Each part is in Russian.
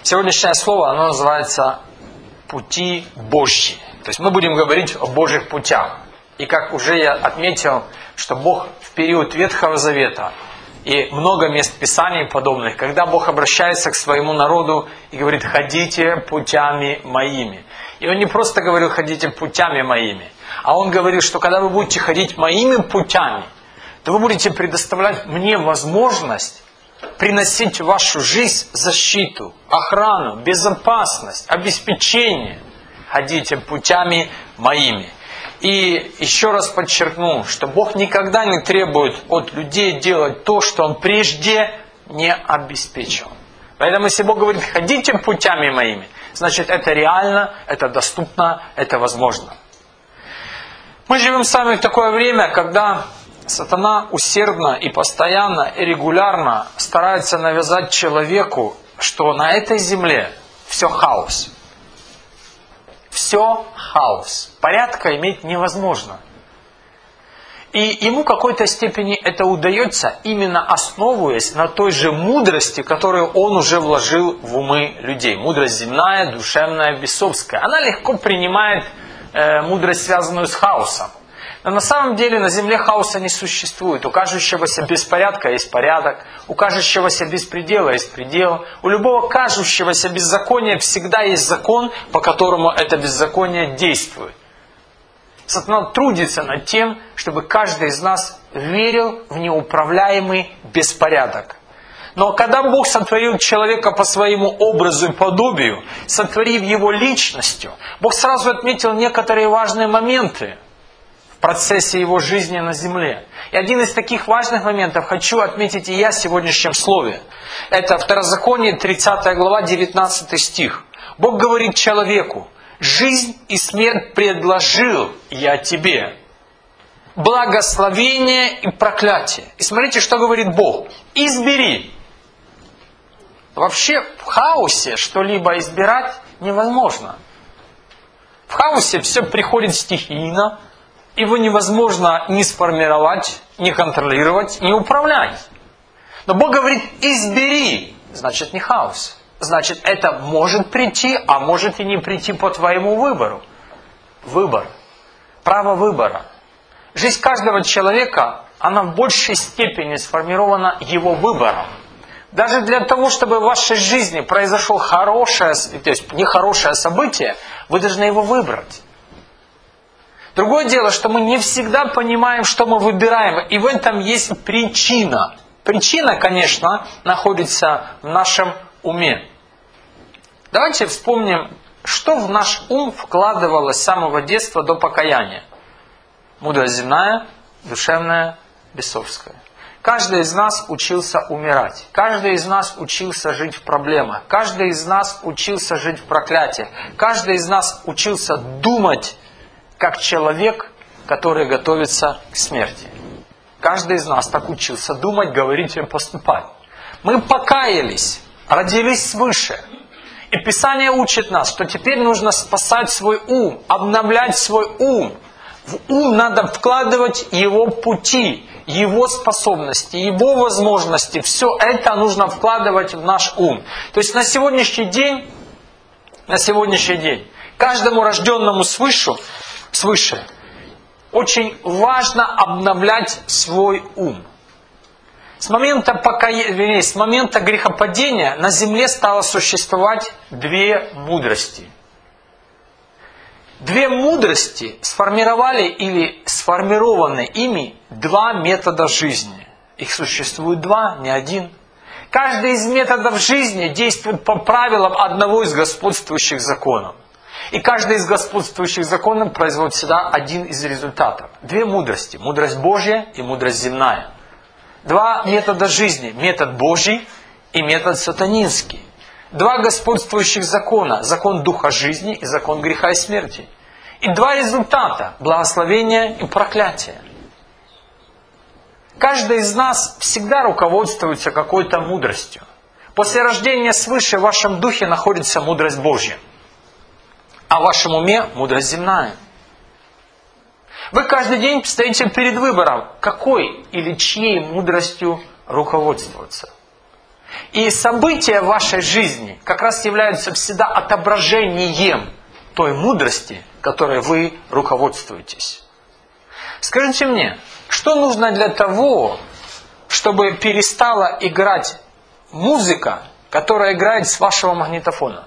Сегодняшнее слово, оно называется «пути Божьи». То есть мы будем говорить о Божьих путях. И как уже я отметил, что Бог в период Ветхого Завета и много мест Писаний подобных, когда Бог обращается к своему народу и говорит: «Ходите путями моими». И Он не просто говорил: «Ходите путями моими», а Он говорил, что когда вы будете ходить моими путями, то вы будете предоставлять мне возможность приносить в вашу жизнь защиту, охрану, безопасность, обеспечение. Ходите путями моими. И еще раз подчеркну, что Бог никогда не требует от людей делать то, что Он прежде не обеспечил. Поэтому если Бог говорит: «Ходите путями моими», значит, это реально, это доступно, это возможно. Мы живем с вами в такое время, когда сатана усердно и постоянно и регулярно старается навязать человеку, что на этой земле все хаос. Все хаос. Порядка иметь невозможно. И ему в какой-то степени это удается, именно основываясь на той же мудрости, которую он уже вложил в умы людей. Мудрость земная, душевная, бесовская. Она легко принимает мудрость, связанную с хаосом. Но на самом деле на земле хаоса не существует. У кажущегося беспорядка есть порядок, у кажущегося беспредела есть предел, у любого кажущегося беззакония всегда есть закон, по которому это беззаконие действует. Сатана трудится над тем, чтобы каждый из нас верил в неуправляемый беспорядок. Но когда Бог сотворил человека по своему образу и подобию, сотворив его личностью, Бог сразу отметил некоторые важные моменты в процессе его жизни на земле. И один из таких важных моментов хочу отметить и я в сегодняшнем слове. Это Второзаконие, 30 глава, 19 стих. Бог говорит человеку: «Жизнь и смерть предложил я тебе, благословение и проклятие». И смотрите, что говорит Бог: «Избери». Вообще в хаосе что-либо избирать невозможно. В хаосе все приходит стихийно, его невозможно ни сформировать, ни контролировать, ни управлять. Но Бог говорит: избери, значит не хаос. Значит, это может прийти, а может и не прийти по твоему выбору. Выбор. Право выбора. Жизнь каждого человека, она в большей степени сформирована его выбором. Даже для того, чтобы в вашей жизни произошло хорошее, то есть нехорошее событие, вы должны его выбрать. Другое дело, что мы не всегда понимаем, что мы выбираем, и в этом есть причина. Причина, конечно, находится в нашем уме. Давайте вспомним, что в наш ум вкладывалось с самого детства до покаяния. Мудрость земная, душевная, бесовская. Каждый из нас учился умирать. Каждый из нас учился жить в проблемах. Каждый из нас учился жить в проклятиях. Каждый из нас учился думать как человек, который готовится к смерти. Каждый из нас так учился думать, говорить и поступать. Мы покаялись, родились свыше. И Писание учит нас, что теперь нужно спасать свой ум, обновлять свой ум. В ум надо вкладывать его пути, его способности, его возможности. Все это нужно вкладывать в наш ум. То есть на сегодняшний день каждому рожденному свыше очень важно обновлять свой ум. С момента грехопадения на земле стало существовать две мудрости. Две мудрости сформировали или сформированы ими два метода жизни. Их существует два, не один. Каждый из методов жизни действует по правилам одного из господствующих законов. И каждый из господствующих законов производит всегда один из результатов. Две мудрости. Мудрость Божья и мудрость земная. Два метода жизни. Метод Божий и метод сатанинский. Два господствующих закона. Закон Духа жизни и закон греха и смерти. И два результата. Благословение и проклятие. Каждый из нас всегда руководствуется какой-то мудростью. После рождения свыше в вашем духе находится мудрость Божья. А в вашем уме мудрость земная. Вы каждый день стоите перед выбором, какой или чьей мудростью руководствоваться. И события в вашей жизни как раз являются всегда отображением той мудрости, которой вы руководствуетесь. Скажите мне, что нужно для того, чтобы перестала играть музыка, которая играет с вашего магнитофона?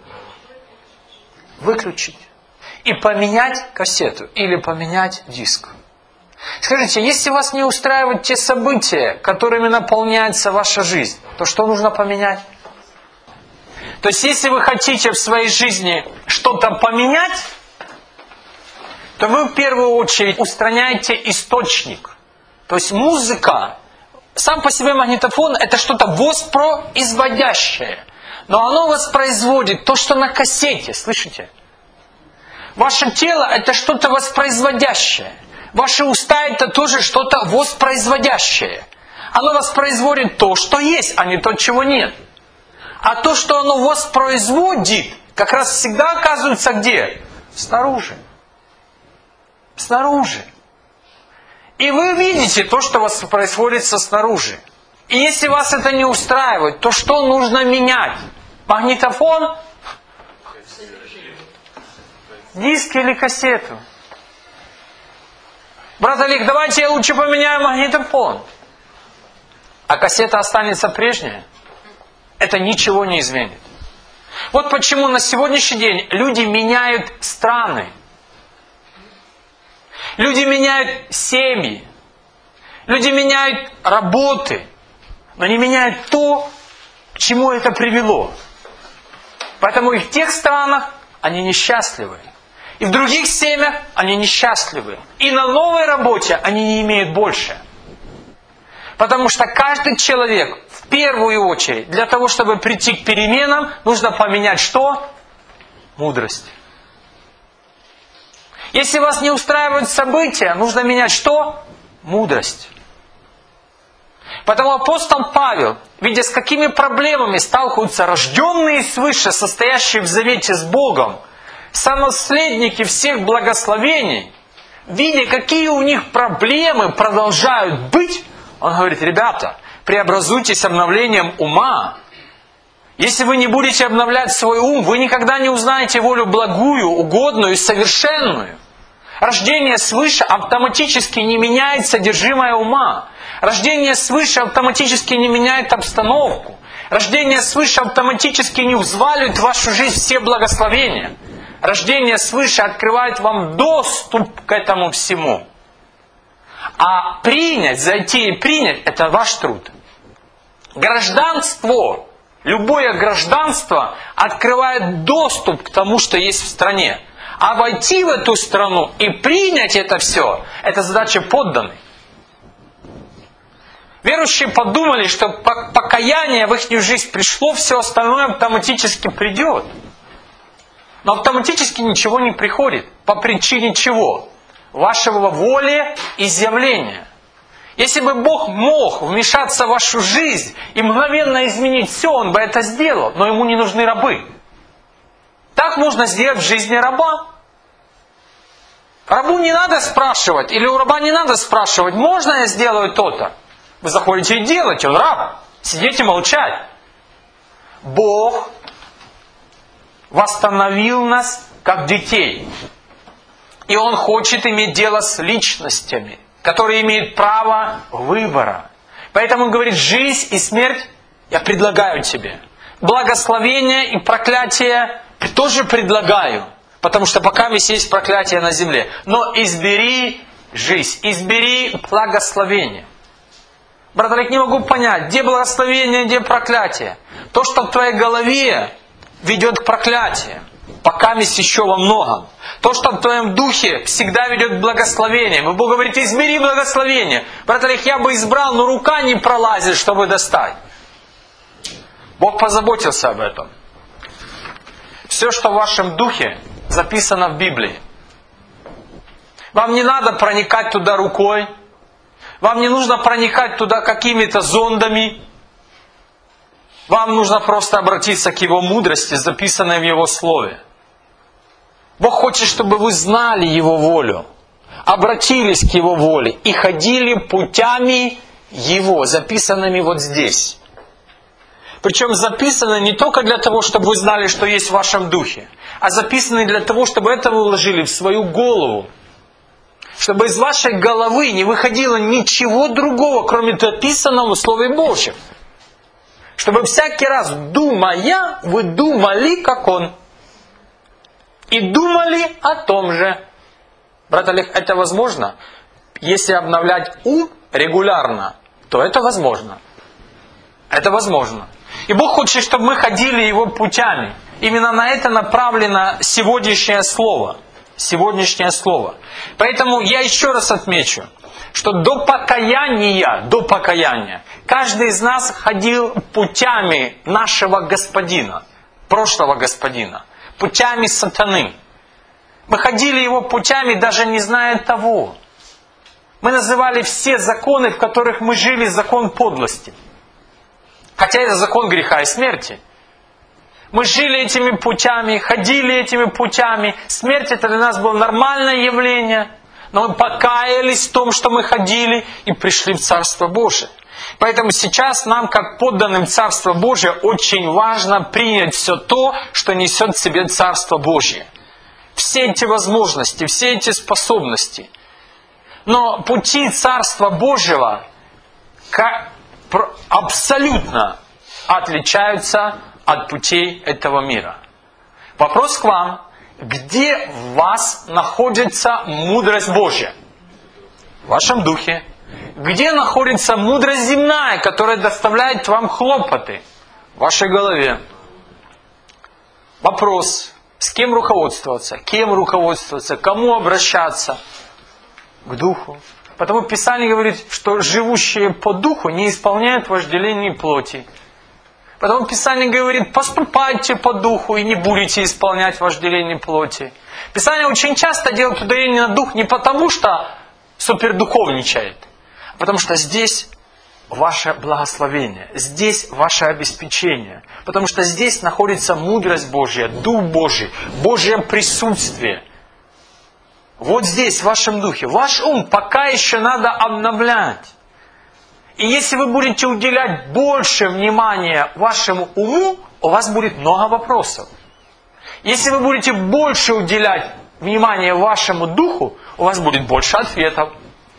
Выключить. И поменять кассету или поменять диск. Скажите, если вас не устраивают те события, которыми наполняется ваша жизнь, то что нужно поменять? То есть, если вы хотите в своей жизни что-то поменять, то вы в первую очередь устраняете источник. То есть, музыка, сам по себе магнитофон, это что-то воспроизводящее. Но оно воспроизводит то, что на кассете, слышите? Ваше тело это что-то воспроизводящее. Ваши уста это тоже что-то воспроизводящее. Оно воспроизводит то, что есть, а не то, чего нет. А то, что оно воспроизводит, как раз всегда оказывается где? Снаружи. Снаружи. И вы видите то, что происходит снаружи. И если вас это не устраивает, то что нужно менять? Магнитофон? Диск или кассету? Брат Олег, давайте я лучше поменяю магнитофон. А кассета останется прежняя. Это ничего не изменит. Вот почему на сегодняшний день люди меняют страны. Люди меняют семьи. Люди меняют работы. Но не меняют то, к чему это привело. Поэтому и в тех странах они несчастливы. И в других семьях они несчастливы. И на новой работе они не имеют больше. Потому что каждый человек, в первую очередь, для того, чтобы прийти к переменам, нужно поменять что? Мудрость. Если вас не устраивают события, нужно менять что? Мудрость. Потому апостол Павел, видя с какими проблемами сталкиваются рожденные свыше, состоящие в завете с Богом, сонаследники всех благословений, видя, какие у них проблемы продолжают быть, он говорит: ребята, преобразуйтесь обновлением ума. Если вы не будете обновлять свой ум, вы никогда не узнаете волю благую, угодную и совершенную. Рождение свыше автоматически не меняет содержимое ума. Рождение свыше автоматически не меняет обстановку. Рождение свыше автоматически не взваливает в вашу жизнь все благословения. Рождение свыше открывает вам доступ к этому всему. А принять, зайти и принять, это ваш труд. Гражданство, любое гражданство открывает доступ к тому, что есть в стране. А войти в эту страну и принять это все, это задача подданных. Верующие подумали, что покаяние в их жизнь пришло, все остальное автоматически придет. Но автоматически ничего не приходит. По причине чего? Вашего волеизъявления. Если бы Бог мог вмешаться в вашу жизнь и мгновенно изменить все, Он бы это сделал. Но Ему не нужны рабы. Так можно сделать в жизни раба. Рабу не надо спрашивать, или у раба не надо спрашивать, можно я сделаю то-то? Вы заходите и делаете, он раб. Сидеть и молчать. Бог восстановил нас как детей. И Он хочет иметь дело с личностями, которые имеют право выбора. Поэтому Он говорит: жизнь и смерть я предлагаю тебе. Благословение и проклятие тоже предлагаю. Потому что пока есть проклятие на земле. Но избери жизнь, избери благословение. Брат Олег, не могу понять, где благословение, где проклятие. То, что в твоей голове ведет к проклятию, пока есть еще во многом. То, что в твоем духе всегда ведет к благословению. И Бог говорит: избери благословение. Брат Олег, я бы избрал, но рука не пролазит, чтобы достать. Бог позаботился об этом. Все, что в вашем духе, записано в Библии. Вам не надо проникать туда рукой. Вам не нужно проникать туда какими-то зондами. Вам нужно просто обратиться к Его мудрости, записанной в Его Слове. Бог хочет, чтобы вы знали Его волю, обратились к Его воле и ходили путями Его, записанными вот здесь. Причем записаны не только для того, чтобы вы знали, что есть в вашем духе, а записаны для того, чтобы это вы вложили в свою голову. Чтобы из вашей головы не выходило ничего другого, кроме написанного в Слове Божьем. Чтобы всякий раз, думая, вы думали, как Он. И думали о том же. Брат Олег, это возможно? Если обновлять ум регулярно, то это возможно. Это возможно. И Бог хочет, чтобы мы ходили Его путями. Именно на это направлено сегодняшнее слово. Сегодняшнее слово. Поэтому я еще раз отмечу, что до покаяния, каждый из нас ходил путями нашего Господина, прошлого Господина, путями сатаны. Мы ходили Его путями, даже не зная того. Мы называли все законы, в которых мы жили, закон подлости. Хотя это закон греха и смерти. Мы жили этими путями, ходили этими путями. Смерть это для нас было нормальное явление. Но мы покаялись в том, что мы ходили, и пришли в Царство Божие. Поэтому сейчас нам, как подданным Царства Божия, очень важно принять все то, что несет в себе Царство Божие. Все эти возможности, все эти способности. Но пути Царства Божьего абсолютно отличаются от путей этого мира. Вопрос к вам. Где в вас находится мудрость Божья? В вашем духе. Где находится мудрость земная, которая доставляет вам хлопоты? В вашей голове. Вопрос. С кем руководствоваться? Кем руководствоваться? Кому обращаться? К духу. Потому Писание говорит, что живущие по духу не исполняют вожделений плоти. Потому Писание говорит, поступайте по духу и не будете исполнять вожделение плоти. Писание очень часто делает ударение на дух не потому, что супердуховничает, а потому что здесь ваше благословение, здесь ваше обеспечение. Потому что здесь находится мудрость Божья, Дух Божий, Божье присутствие. Вот здесь, в вашем духе. Ваш ум пока еще надо обновлять. И если вы будете уделять больше внимания вашему уму, у вас будет много вопросов. Если вы будете больше уделять внимания вашему духу, у вас будет больше ответов.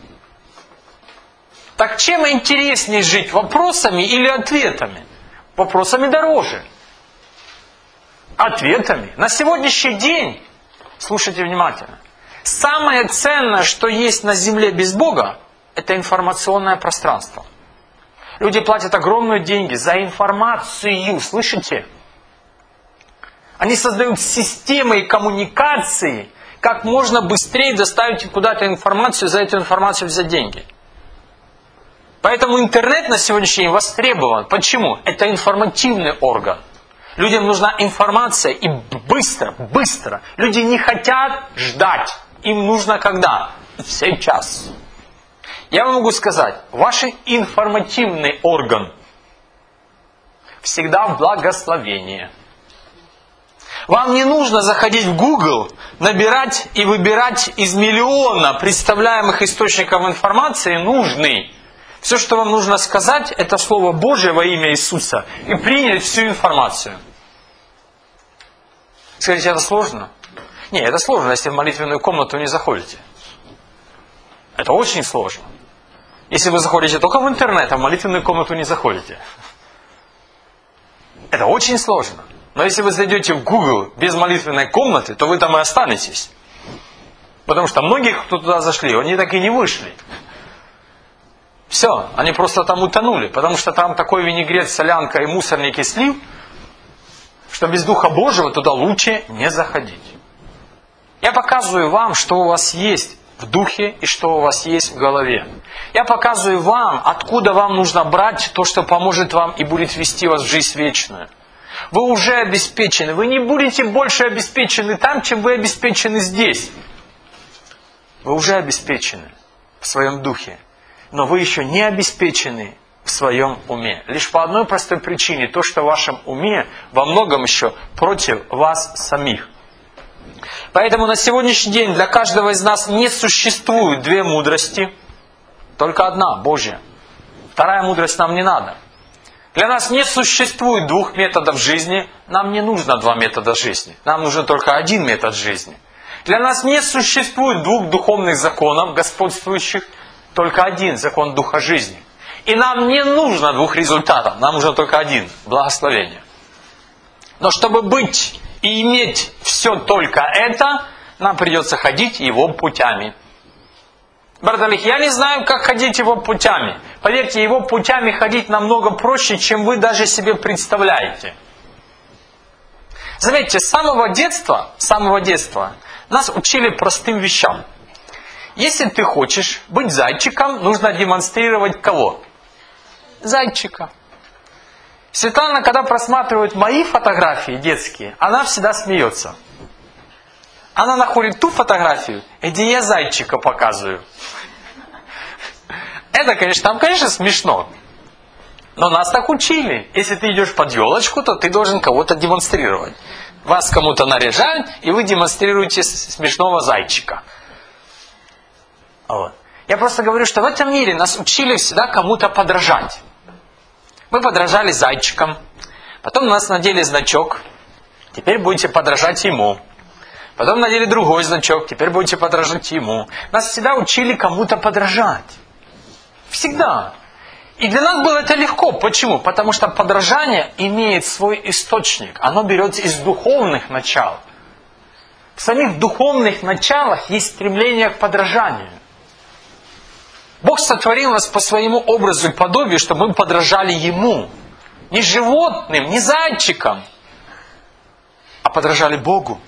Так чем интереснее жить, вопросами или ответами? Вопросами дороже. Ответами. На сегодняшний день, слушайте внимательно, самое ценное, что есть на земле без Бога, это информационное пространство. Люди платят огромные деньги за информацию, слышите? Они создают системы коммуникации, как можно быстрее доставить куда-то информацию, за эту информацию взять деньги. Поэтому интернет на сегодняшний день востребован. Почему? Это информативный орган. Людям нужна информация и быстро. Люди не хотят ждать. Им нужно когда? Сейчас. Я вам могу сказать, ваш информативный орган всегда в благословении. Вам не нужно заходить в Google, набирать и выбирать из миллиона представляемых источников информации нужный. Все, что вам нужно сказать, это Слово Божие во имя Иисуса и принять всю информацию. Скажите, это сложно? Нет, это сложно, если в молитвенную комнату не заходите. Это очень сложно. Если вы заходите только в интернет, а в молитвенную комнату не заходите. Это очень сложно. Но если вы зайдете в Google без молитвенной комнаты, то вы там и останетесь. Потому что многих, кто туда зашли, они так и не вышли. Все, они просто там утонули. Потому что там такой винегрет, солянка и мусорник и слив, что без Духа Божьего туда лучше не заходить. Я показываю вам, что у вас есть в духе и что у вас есть в голове. Я показываю вам, откуда вам нужно брать то, что поможет вам и будет вести вас в жизнь вечную. Вы уже обеспечены. Вы не будете больше обеспечены там, чем вы обеспечены здесь. Вы уже обеспечены в своем духе. Но вы еще не обеспечены в своем уме. Лишь по одной простой причине. То, что в вашем уме во многом еще против вас самих. Поэтому на сегодняшний день для каждого из нас не существует две мудрости. Только одна, Божья. Вторая мудрость нам не надо. Для нас не существует двух методов жизни. Нам не нужно два метода жизни. Нам нужен только один метод жизни. Для нас не существует двух духовных законов, господствующих. Только один закон Духа жизни. И нам не нужно двух результатов. Нам нужно только один – благословение. Но чтобы быть и иметь все только это, нам придется ходить Его путями. Брат Олег, я не знаю, как ходить Его путями. Поверьте, Его путями ходить намного проще, чем вы даже себе представляете. Заметьте, с самого детства нас учили простым вещам. Если ты хочешь быть зайчиком, нужно демонстрировать кого? Зайчика. Светлана, когда просматривает мои фотографии детские, она всегда смеется. Она находит ту фотографию, где я зайчика показываю. Это, конечно, смешно. Но нас так учили. Если ты идешь под елочку, то ты должен кого-то демонстрировать. Вас кому-то наряжают, и вы демонстрируете смешного зайчика. Вот. Я просто говорю, что в этом мире нас учили всегда кому-то подражать. Мы подражали зайчикам. Потом у нас надели значок. Теперь будете подражать ему. Потом надели другой значок. Теперь будете подражать ему. Нас всегда учили кому-то подражать. Всегда. И для нас было это легко. Почему? Потому что подражание имеет свой источник. Оно берется из духовных начал. В самих духовных началах есть стремление к подражанию. Бог сотворил нас по своему образу и подобию, чтобы мы подражали Ему. Не животным, не зайчикам, а подражали Богу.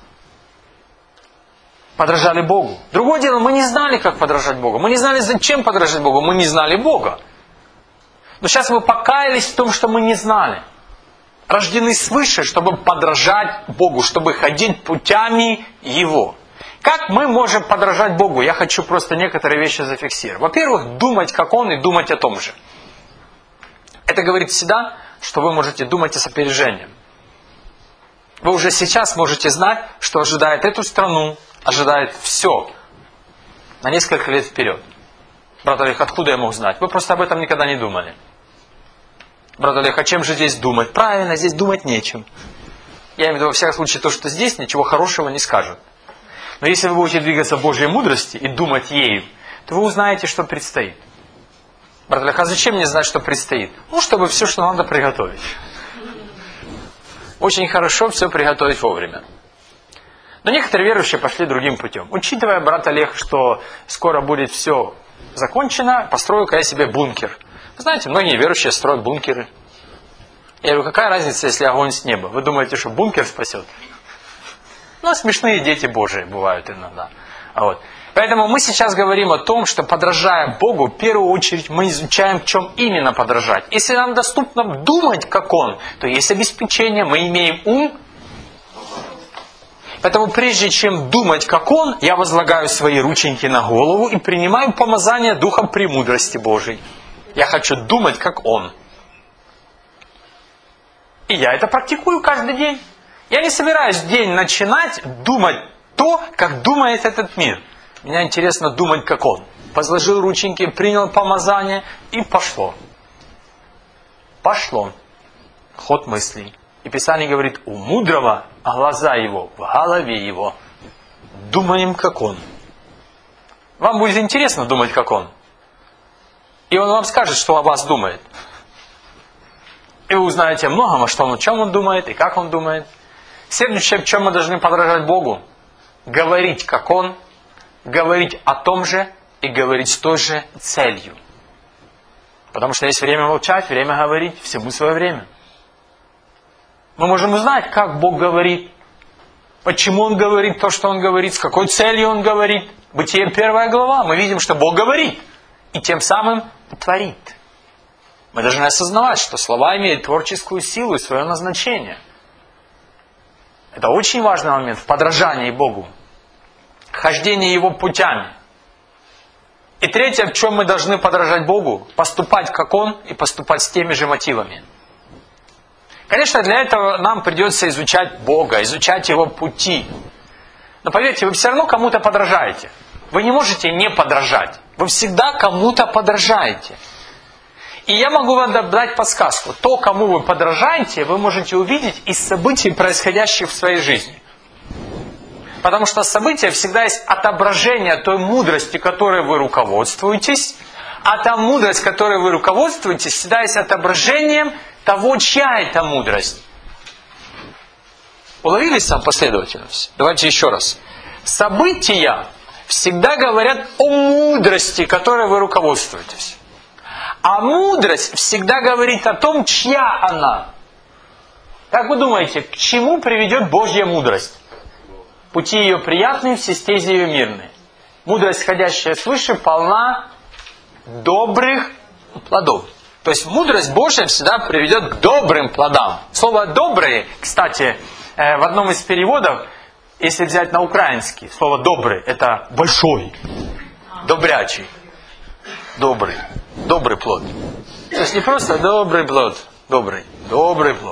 Подражали Богу. Другое дело, мы не знали, как подражать Богу. Мы не знали, зачем подражать Богу. Мы не знали Бога. Но сейчас мы покаялись в том, что мы не знали. Рождены свыше, чтобы подражать Богу, чтобы ходить путями Его. Как мы можем подражать Богу? Я хочу просто некоторые вещи зафиксировать. Во-первых, думать как Он и думать о том же. Это говорит всегда, что вы можете думать с опережением. Вы уже сейчас можете знать, что ожидает эту страну, ожидает все на несколько лет вперед. Брат Олег, откуда я мог знать? Вы просто об этом никогда не думали. Брат Олег, о чем же здесь думать? Правильно, здесь думать нечем. Я имею в виду, во всяком случае, то, что здесь, ничего хорошего не скажет. Но если вы будете двигаться в Божьей мудрости и думать ею, то вы узнаете, что предстоит. Брат Олег, а зачем мне знать, что предстоит? Ну, чтобы все, что надо, приготовить. Очень хорошо все приготовить вовремя. Но некоторые верующие пошли другим путем. Учитывая, брат Олег, что скоро будет все закончено, построю-ка я себе бункер. Вы знаете, многие верующие строят бункеры. Я говорю, какая разница, если огонь с неба? Вы думаете, что бункер спасет? Ну, смешные дети Божии бывают иногда. Вот. Поэтому мы сейчас говорим о том, что подражая Богу, в первую очередь мы изучаем, в чем именно подражать. Если нам доступно думать, как Он, то есть обеспечение, мы имеем ум. Поэтому прежде чем думать, как Он, я возлагаю свои рученьки на голову и принимаю помазание Духом премудрости Божией. Я хочу думать, как Он. И я это практикую каждый день. Я не собираюсь день начинать думать то, как думает этот мир. Мне интересно думать, как Он. Возложил рученьки, принял помазание и пошло. Пошло. Ход мыслей. И Писание говорит, у мудрого глаза его в голове его. Думаем, как Он. Вам будет интересно думать, как Он. И Он вам скажет, что о вас думает. И вы узнаете о многом, о чем Он думает и как Он думает. Следующее, в чем мы должны подражать Богу, говорить как Он, говорить о том же и говорить с той же целью. Потому что есть время молчать, время говорить, всему свое время. Мы можем узнать, как Бог говорит, почему Он говорит то, что Он говорит, с какой целью Он говорит. Бытие 1 глава, мы видим, что Бог говорит и тем самым творит. Мы должны осознавать, что слова имеют творческую силу и свое назначение. Это очень важный момент в подражании Богу. Хождение Его путями. И третье, в чем мы должны подражать Богу, поступать как Он и поступать с теми же мотивами. Конечно, для этого нам придется изучать Бога, изучать Его пути. Но поверьте, вы все равно кому-то подражаете. Вы не можете не подражать. Вы всегда кому-то подражаете. И я могу вам дать подсказку. То, кому вы подражаете, вы можете увидеть из событий, происходящих в своей жизни. Потому что события всегда есть отображение той мудрости, которой вы руководствуетесь. А та мудрость, которой вы руководствуетесь, всегда есть отображением того, чья это мудрость. Уловили сам последовательность? Давайте еще раз. События всегда говорят о мудрости, которой вы руководствуетесь. А мудрость всегда говорит о том, чья она. Как вы думаете, к чему приведет Божья мудрость? Пути ее приятные, все стези ее мирные. Мудрость, сходящая свыше, полна добрых плодов. То есть мудрость Божья всегда приведет к добрым плодам. Слово «добрые», кстати, в одном из переводов, если взять на украинский, слово «добрый» — это большой, добрячий, добрый, добрый плод. То есть не просто добрый плод, добрый плод.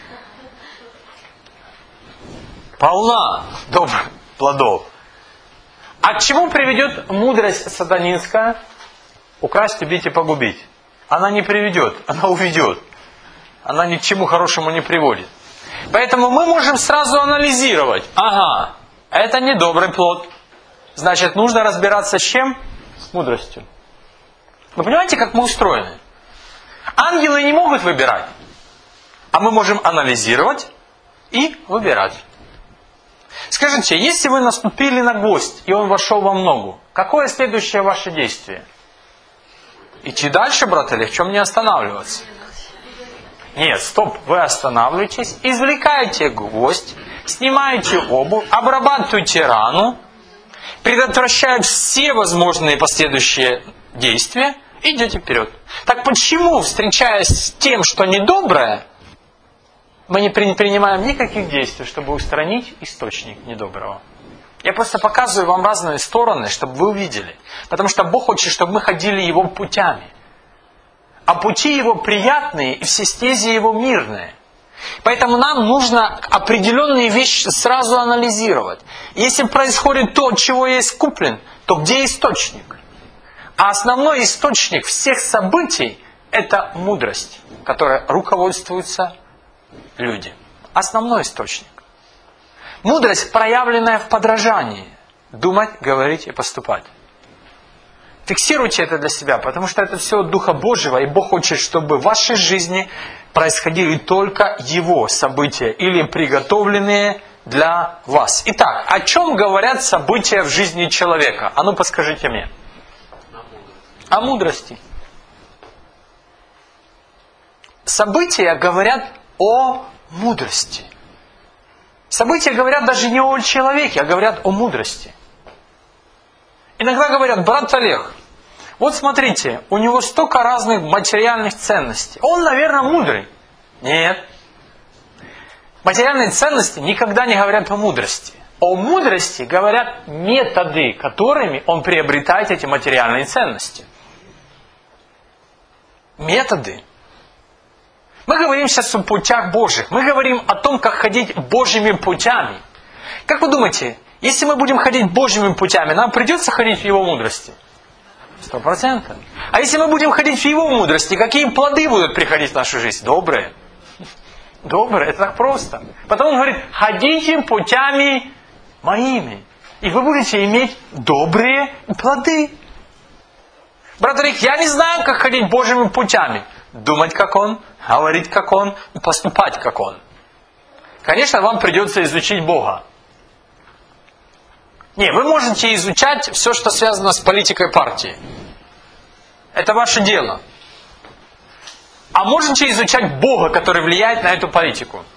Полна добрых плодов. А к чему приведет мудрость сатанинская? Украсть, убить и погубить. Она не приведет, она уведет. Она ни к чему хорошему не приводит. Поэтому мы можем сразу анализировать. Ага, это не добрый плод. Значит, нужно разбираться с чем? С мудростью. Вы понимаете, как мы устроены? Ангелы не могут выбирать. А мы можем анализировать и выбирать. Скажите, если вы наступили на гвоздь, и он вошел вам в ногу, какое следующее ваше действие? Идти дальше, брат, или в чем не останавливаться? Нет, стоп, вы останавливаетесь, извлекаете гвоздь, снимаете обувь, обрабатываете рану, предотвращая все возможные последующие действия, и идете вперед. Так почему, встречаясь с тем, что недоброе, мы не принимаем никаких действий, чтобы устранить источник недоброго? Я просто показываю вам разные стороны, чтобы вы увидели. Потому что Бог хочет, чтобы мы ходили Его путями. А пути Его приятные, и все стези Его мирные. Поэтому нам нужно определенные вещи сразу анализировать. Если происходит то, от чего я искуплен, то где источник? А основной источник всех событий – это мудрость, которой руководствуются люди. Основной источник. Мудрость, проявленная в подражании. Думать, говорить и поступать. Фиксируйте это для себя, потому что это все от Духа Божьего, и Бог хочет, чтобы в вашей жизни происходили только Его события, или приготовленные для вас. Итак, о чем говорят события в жизни человека? А ну подскажите мне. О мудрости. События говорят о мудрости. События говорят даже не о человеке, а говорят о мудрости. Иногда говорят: брат Олег, вот смотрите, у него столько разных материальных ценностей. Он, наверное, мудрый. Нет. Материальные ценности никогда не говорят о мудрости. О мудрости говорят методы, которыми он приобретает эти материальные ценности. Методы. Мы говорим сейчас о путях Божьих. Мы говорим о том, как ходить Божьими путями. Как вы думаете, если мы будем ходить Божьими путями, нам придется ходить в Его мудрости? 100%. А если мы будем ходить в Его мудрости, какие плоды будут приходить в нашу жизнь? Добрые. Добрые, это так просто. Потом он говорит: ходите путями моими, и вы будете иметь добрые плоды. Брат Олег, я не знаю, как ходить Божьими путями. Думать, как Он, говорить, как Он, и поступать, как Он. Конечно, вам придется изучить Бога. Не, вы можете изучать все, что связано с политикой партии. Это ваше дело. А можете изучать Бога, который влияет на эту политику.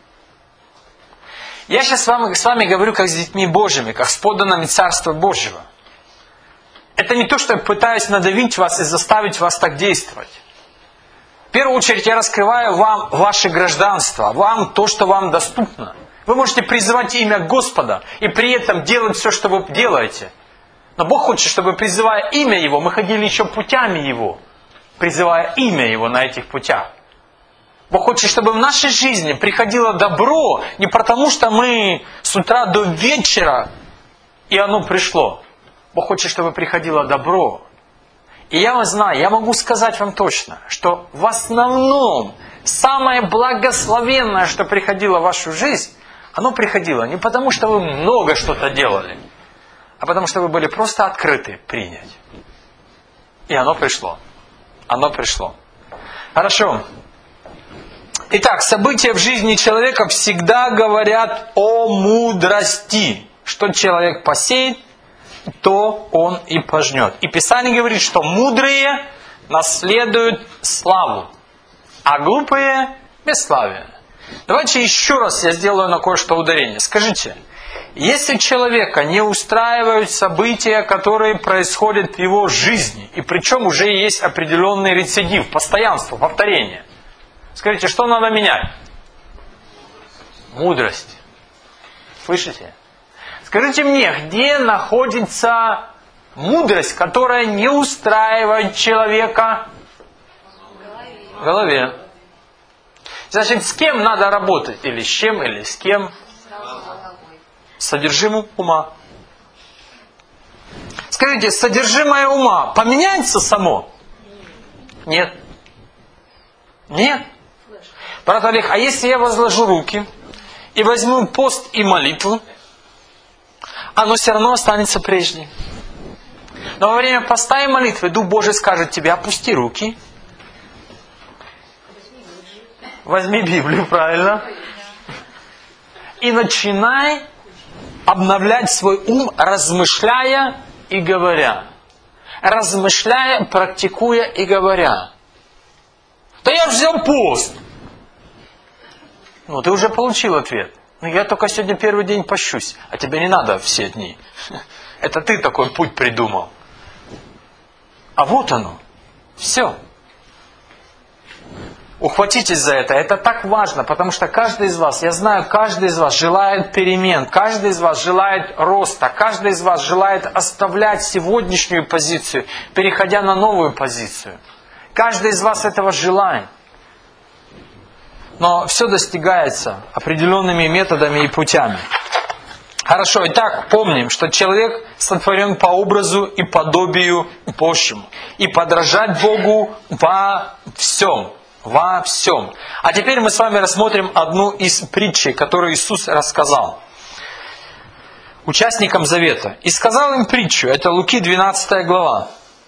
Я сейчас с вами говорю как с детьми Божьими, как с подданными Царства Божьего. Это не то, что я пытаюсь надавить вас и заставить вас так действовать. В первую очередь я раскрываю вам ваше гражданство, вам то, что вам доступно. Вы можете призывать имя Господа и при этом делать все, что вы делаете. Но Бог хочет, чтобы, призывая имя Его, мы ходили еще путями Его, призывая имя Его на этих путях. Бог хочет, чтобы в нашей жизни приходило добро не потому, что мы с утра до вечера, и оно пришло. Бог хочет, чтобы приходило добро. И я вас знаю, я могу сказать вам точно, что в основном самое благословенное, что приходило в вашу жизнь, оно приходило не потому, что вы много что-то делали, а потому что вы были просто открыты принять. И оно пришло. Оно пришло. Хорошо. Итак, события в жизни человека всегда говорят о мудрости. Что человек посеет, то он и пожнет. И Писание говорит, что мудрые наследуют славу, а глупые – бесславие. Давайте еще раз я сделаю на кое-что ударение. Скажите, если человека не устраивают события, которые происходят в его жизни, и причем уже есть определенный рецидив, постоянство, повторение, скажите, что надо менять? Мудрость. Слышите? Скажите мне, где находится мудрость, которая не устраивает человека? В голове. Значит, с кем надо работать? Или с чем, или с кем? С содержимым ума. Скажите, содержимое ума поменяется само? Нет. Нет. Брат Олег, а если я возложу руки и возьму пост и молитву, оно все равно останется прежним. Но во время поста и молитвы Дух Божий скажет тебе: опусти руки. Возьми Библию, правильно. И начинай обновлять свой ум, размышляя и говоря. Размышляя, практикуя и говоря. Да я взял пост. Ну, ты уже получил ответ. Ну, я только сегодня первый день пощусь, а тебе не надо все дни. Это ты такой путь придумал. А вот оно. Все. Ухватитесь за это. Это так важно, потому что каждый из вас, я знаю, каждый из вас желает перемен, каждый из вас желает роста, каждый из вас желает оставлять сегодняшнюю позицию, переходя на новую позицию. Каждый из вас этого желает. Но все достигается определенными методами и путями. Хорошо, итак, помним, что человек сотворен по образу и подобию Божьему. И подражать Богу во всем. Во всем. А теперь мы с вами рассмотрим одну из притчей, которую Иисус рассказал участникам Завета. И сказал им притчу, это Луки 12 глава.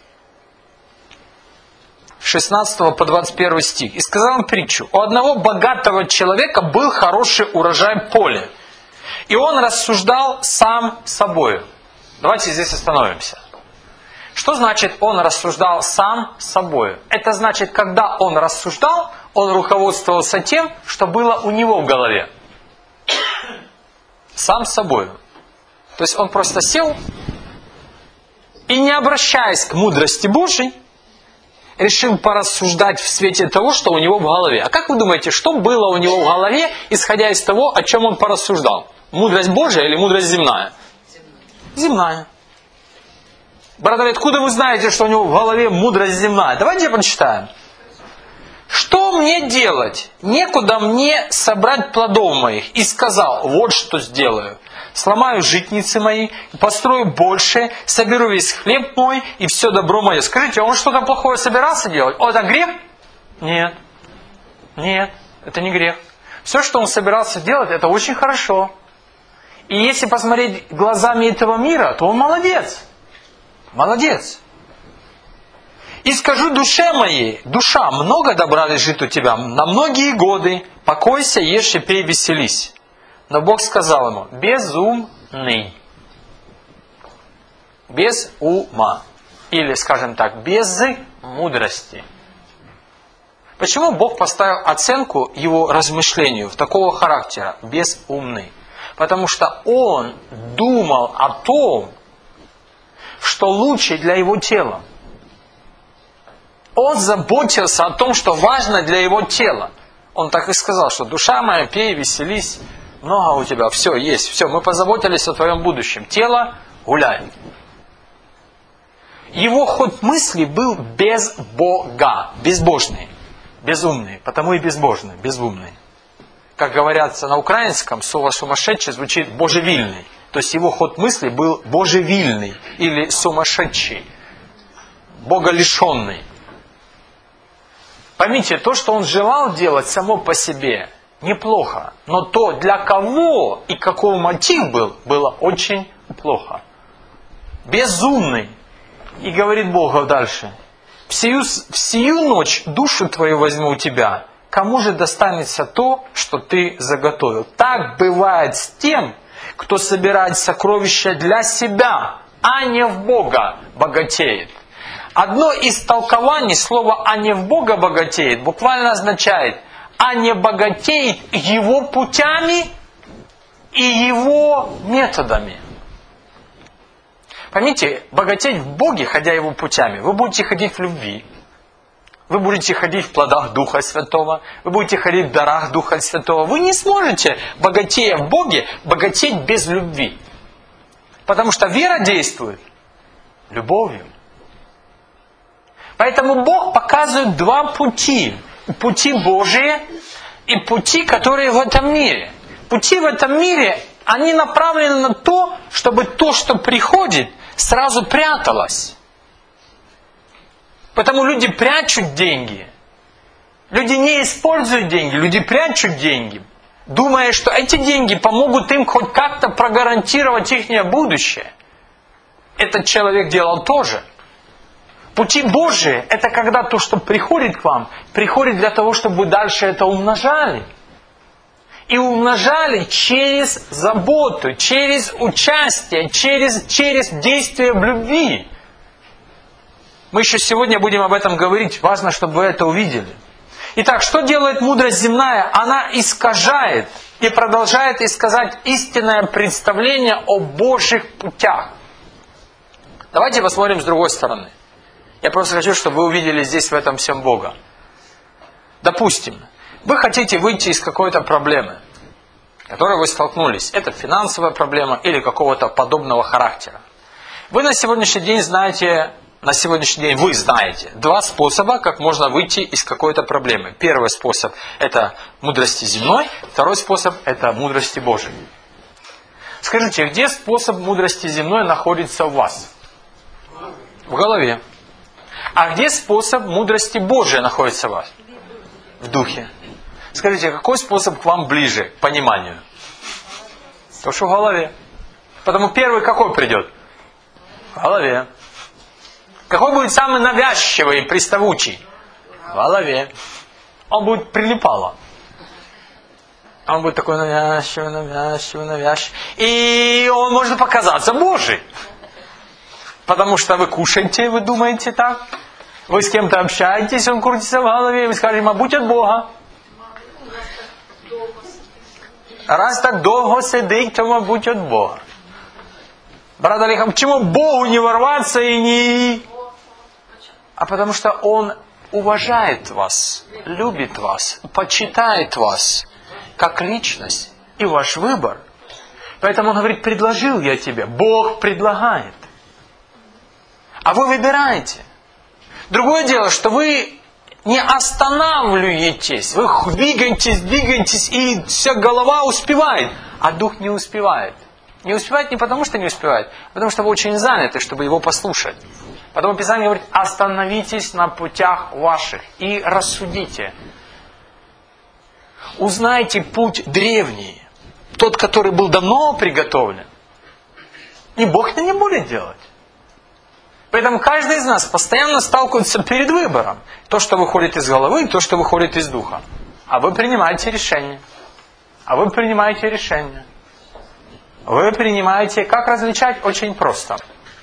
16 по 21 стих. И сказал им притчу. У одного богатого человека был хороший урожай поля. И он рассуждал сам собою. Давайте здесь остановимся. Что значит он рассуждал сам собою? Это значит, когда он рассуждал, он руководствовался тем, что было у него в голове. Сам собою. То есть он просто сел и, не обращаясь к мудрости Божьей, решил порассуждать в свете того, что у него в голове. А как вы думаете, что было у него в голове, исходя из того, о чем он порассуждал? Мудрость Божья или мудрость земная? Земная. Брат, откуда вы знаете, что у него в голове мудрость земная? Давайте прочитаем. Что мне делать? Некуда мне собрать плодов моих. И сказал, вот что сделаю. Сломаю житницы мои, построю больше, соберу весь хлеб мой и все добро мое. Скажите, он что-то плохое собирался делать? О, это грех? Нет. Нет, это не грех. Все, что он собирался делать, это очень хорошо. И если посмотреть глазами этого мира, то он молодец. Молодец. И скажу душе моей, душа, много добра лежит у тебя на многие годы, покойся, ешь и пей, веселись. Но Бог сказал ему, безумный, без ума, или, скажем так, без мудрости. Почему Бог поставил оценку его размышлению в такого характера, безумный? Потому что он думал о том, что лучше для его тела. Он заботился о том, что важно для его тела. Он так и сказал, что душа моя, пей, веселись, много у тебя, все есть, все, мы позаботились о твоем будущем. Тело, гуляй. Его ход мысли был без Бога, безбожный, безумный, потому и безбожный, безумный. Как говорится на украинском, слово сумасшедший звучит божевильный. То есть его ход мысли был божевильный или сумасшедший. боголишенный. Поймите, то, что он желал делать само по себе, неплохо. Но то, для кого и какой мотив был, было очень плохо. Безумный. И говорит Богу дальше: в сию ночь душу твою возьму у тебя, кому же достанется то, что ты заготовил? Так бывает с тем, кто собирает сокровища для себя, а не в Бога богатеет. Одно из толкований слова «а не в Бога богатеет» буквально означает «а не богатеет его путями и его методами». Поймите, богатеть в Боге, ходя его путями, вы будете ходить в любви, вы будете ходить в плодах Духа Святого, вы будете ходить в дарах Духа Святого. Вы не сможете, богатея в Боге, богатеть без любви. Потому что вера действует любовью. Поэтому Бог показывает два пути. Пути Божии и пути, которые в этом мире. Пути в этом мире, они направлены на то, чтобы то, что приходит, сразу пряталось. Потому люди прячут деньги. Люди не используют деньги, люди прячут деньги, думая, что эти деньги помогут им хоть как-то прогарантировать их будущее. Этот человек делал тоже. Пути Божии – это когда то, что приходит к вам, приходит для того, чтобы вы дальше это умножали. И умножали через заботу, через участие, через действие в любви. Мы еще сегодня будем об этом говорить. Важно, чтобы вы это увидели. Итак, что делает мудрость земная? Она искажает и продолжает искажать истинное представление о Божьих путях. Давайте посмотрим с другой стороны. Я просто хочу, чтобы вы увидели здесь в этом всем Бога. Допустим, вы хотите выйти из какой-то проблемы, с которой вы столкнулись. Это финансовая проблема или какого-то подобного характера. Вы на сегодняшний день знаете два способа, как можно выйти из какой-то проблемы. Первый способ – это мудрости земной, второй способ – это мудрости Божией. Скажите, где способ мудрости земной находится у вас? В голове. А где способ мудрости Божией находится у вас? В духе. Скажите, какой способ к вам ближе, к пониманию? То, что в голове. Потому первый какой придет? В голове. Какой будет самый навязчивый и приставучий? В голове. Он будет прилипало. Он будет такой навязчивый. И он может показаться Божий. Потому что вы кушаете, вы думаете так. Вы с кем-то общаетесь, он крутится в голове, и вы скажете, будь от Бога. Раз так долго сидит, то будь от Бога. Брат Олег, почему Богу не ворваться и не... А потому что Он уважает вас, любит вас, почитает вас, как личность и ваш выбор. Поэтому Он говорит, предложил я тебе. Бог предлагает. А вы выбираете. Другое дело, что вы не останавливаетесь. Вы двигаетесь, и вся голова успевает, а дух не успевает. Не успевает не потому, что не успевает, а потому что вы очень заняты, чтобы его послушать. Потом Писание говорит, остановитесь на путях ваших и рассудите. Узнайте путь древний, тот, который был давно приготовлен. И Бог это не будет делать. Поэтому каждый из нас постоянно сталкивается перед выбором. То, что выходит из головы, и то, что выходит из духа. А вы принимаете решение. Вы принимаете, как различать, очень просто.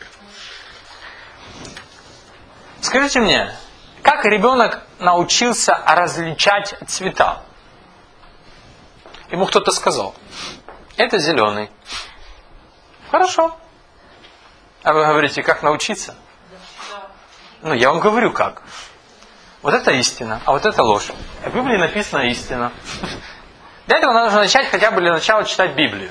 Скажите мне, как ребенок научился различать цвета? Ему кто-то сказал, это зеленый. Хорошо. А вы говорите, как научиться? Я вам говорю как. Вот это истина, а вот это ложь. В Библии написано истина. Для этого нужно начать хотя бы для начала читать Библию.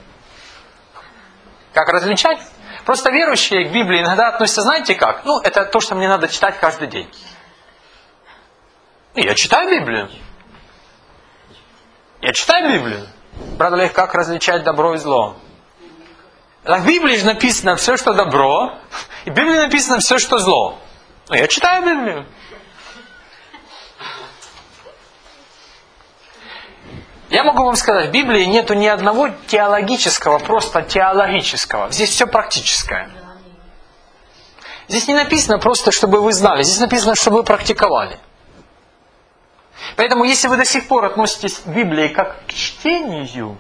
Как различать? Просто верующие к Библии иногда относятся, знаете как? Это то, что мне надо читать каждый день. И я читаю Библию. Брат Олег, как различать добро и зло? В Библии же написано все, что добро, и в Библии написано все, что зло. Ну, я читаю Библию. Я могу вам сказать, в Библии нету ни одного теологического, просто теологического. Здесь все практическое. Здесь не написано просто, чтобы вы знали. Здесь написано, чтобы вы практиковали. Поэтому, если вы до сих пор относитесь к Библии как к чтению,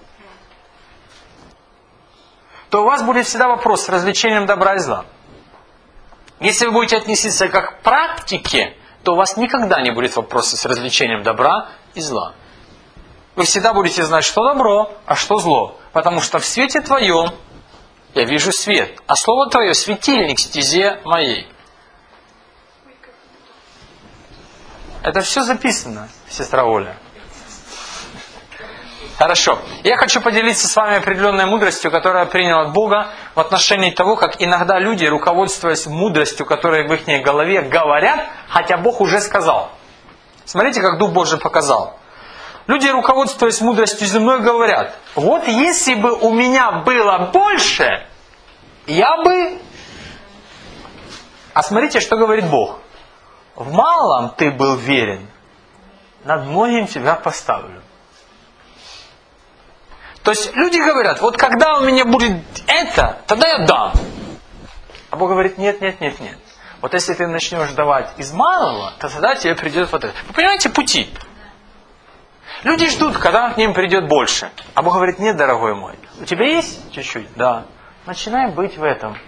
то у вас будет всегда вопрос с развлечением добра и зла. Если вы будете относиться как к практике, то у вас никогда не будет вопроса с развлечением добра и зла. Вы всегда будете знать, что добро, а что зло. Потому что в свете твоем я вижу свет, а слово твое светильник в стезе моей. Это все записано, сестра Оля. Хорошо. Я хочу поделиться с вами определенной мудростью, которую я принял от Бога в отношении того, как иногда люди, руководствуясь мудростью, которая в их голове, говорят, хотя Бог уже сказал. Смотрите, как Дух Божий показал. Люди, руководствуясь мудростью земной, говорят, вот если бы у меня было больше, я бы... А смотрите, что говорит Бог. В малом ты был верен, над многим тебя поставлю. То есть люди говорят, вот когда у меня будет это, тогда я дам. А Бог говорит, нет. Вот если ты начнешь давать из малого, то тогда тебе придет вот это. Вы понимаете пути? Люди ждут, когда к ним придет больше. А Бог говорит, нет, дорогой мой, у тебя есть чуть-чуть? Да. Начинай быть в этом.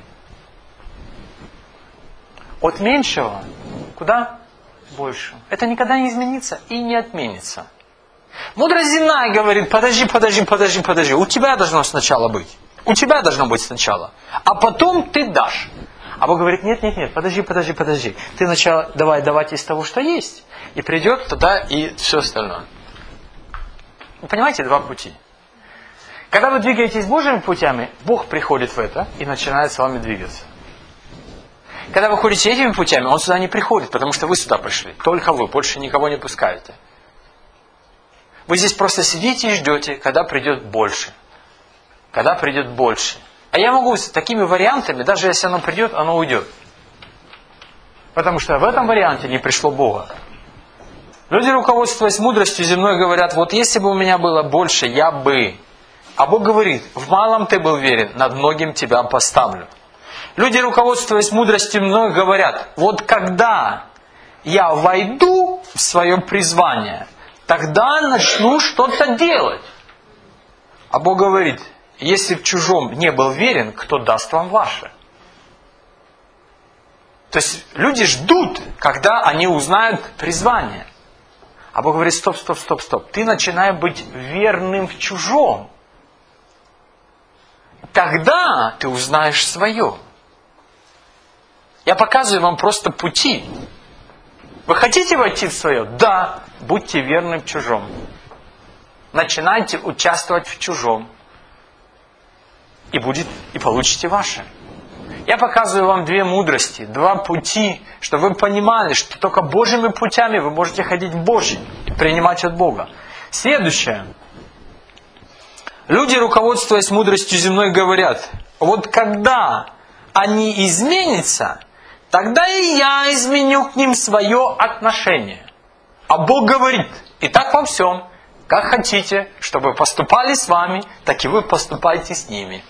От меньшего куда? Больше. Это никогда не изменится и не отменится. Мудрость земная говорит, подожди. У тебя должно сначала быть. У тебя должно быть сначала. А потом ты дашь. А Бог говорит, нет, подожди. Ты сначала давать из того, что есть. И придет тогда и все остальное. Вы понимаете, два пути. Когда вы двигаетесь Божьими путями, Бог приходит в это и начинает с вами двигаться. Когда вы ходите этими путями, Он сюда не приходит, потому что вы сюда пришли. Только вы, больше никого не пускаете. Вы здесь просто сидите и ждете, когда придет больше. А я могу с такими вариантами, даже если оно придет, оно уйдет. Потому что в этом варианте не пришло Бога. Люди, руководствуясь мудростью земной, говорят, вот если бы у меня было больше, я бы. А Бог говорит, в малом ты был верен, над многим тебя поставлю. Люди, руководствуясь мудростью земной, говорят, вот когда я войду в свое призвание, тогда начну что-то делать. А Бог говорит, если в чужом не был верен, кто даст вам ваше? То есть люди ждут, когда они узнают призвание. А Бог говорит, стоп. Ты начинай быть верным в чужом. Тогда ты узнаешь свое. Я показываю вам просто пути. Вы хотите войти в свое? Да. Будьте верны в чужом. Начинайте участвовать в чужом. И получите ваше. Я показываю вам две мудрости, два пути, чтобы вы понимали, что только Божьими путями вы можете ходить в Божий и принимать от Бога. Следующее. Люди, руководствуясь мудростью земной, говорят, вот когда они изменятся, тогда и я изменю к ним свое отношение. А Бог говорит, и так во всем, как хотите, чтобы поступали с вами, так и вы поступайте с ними.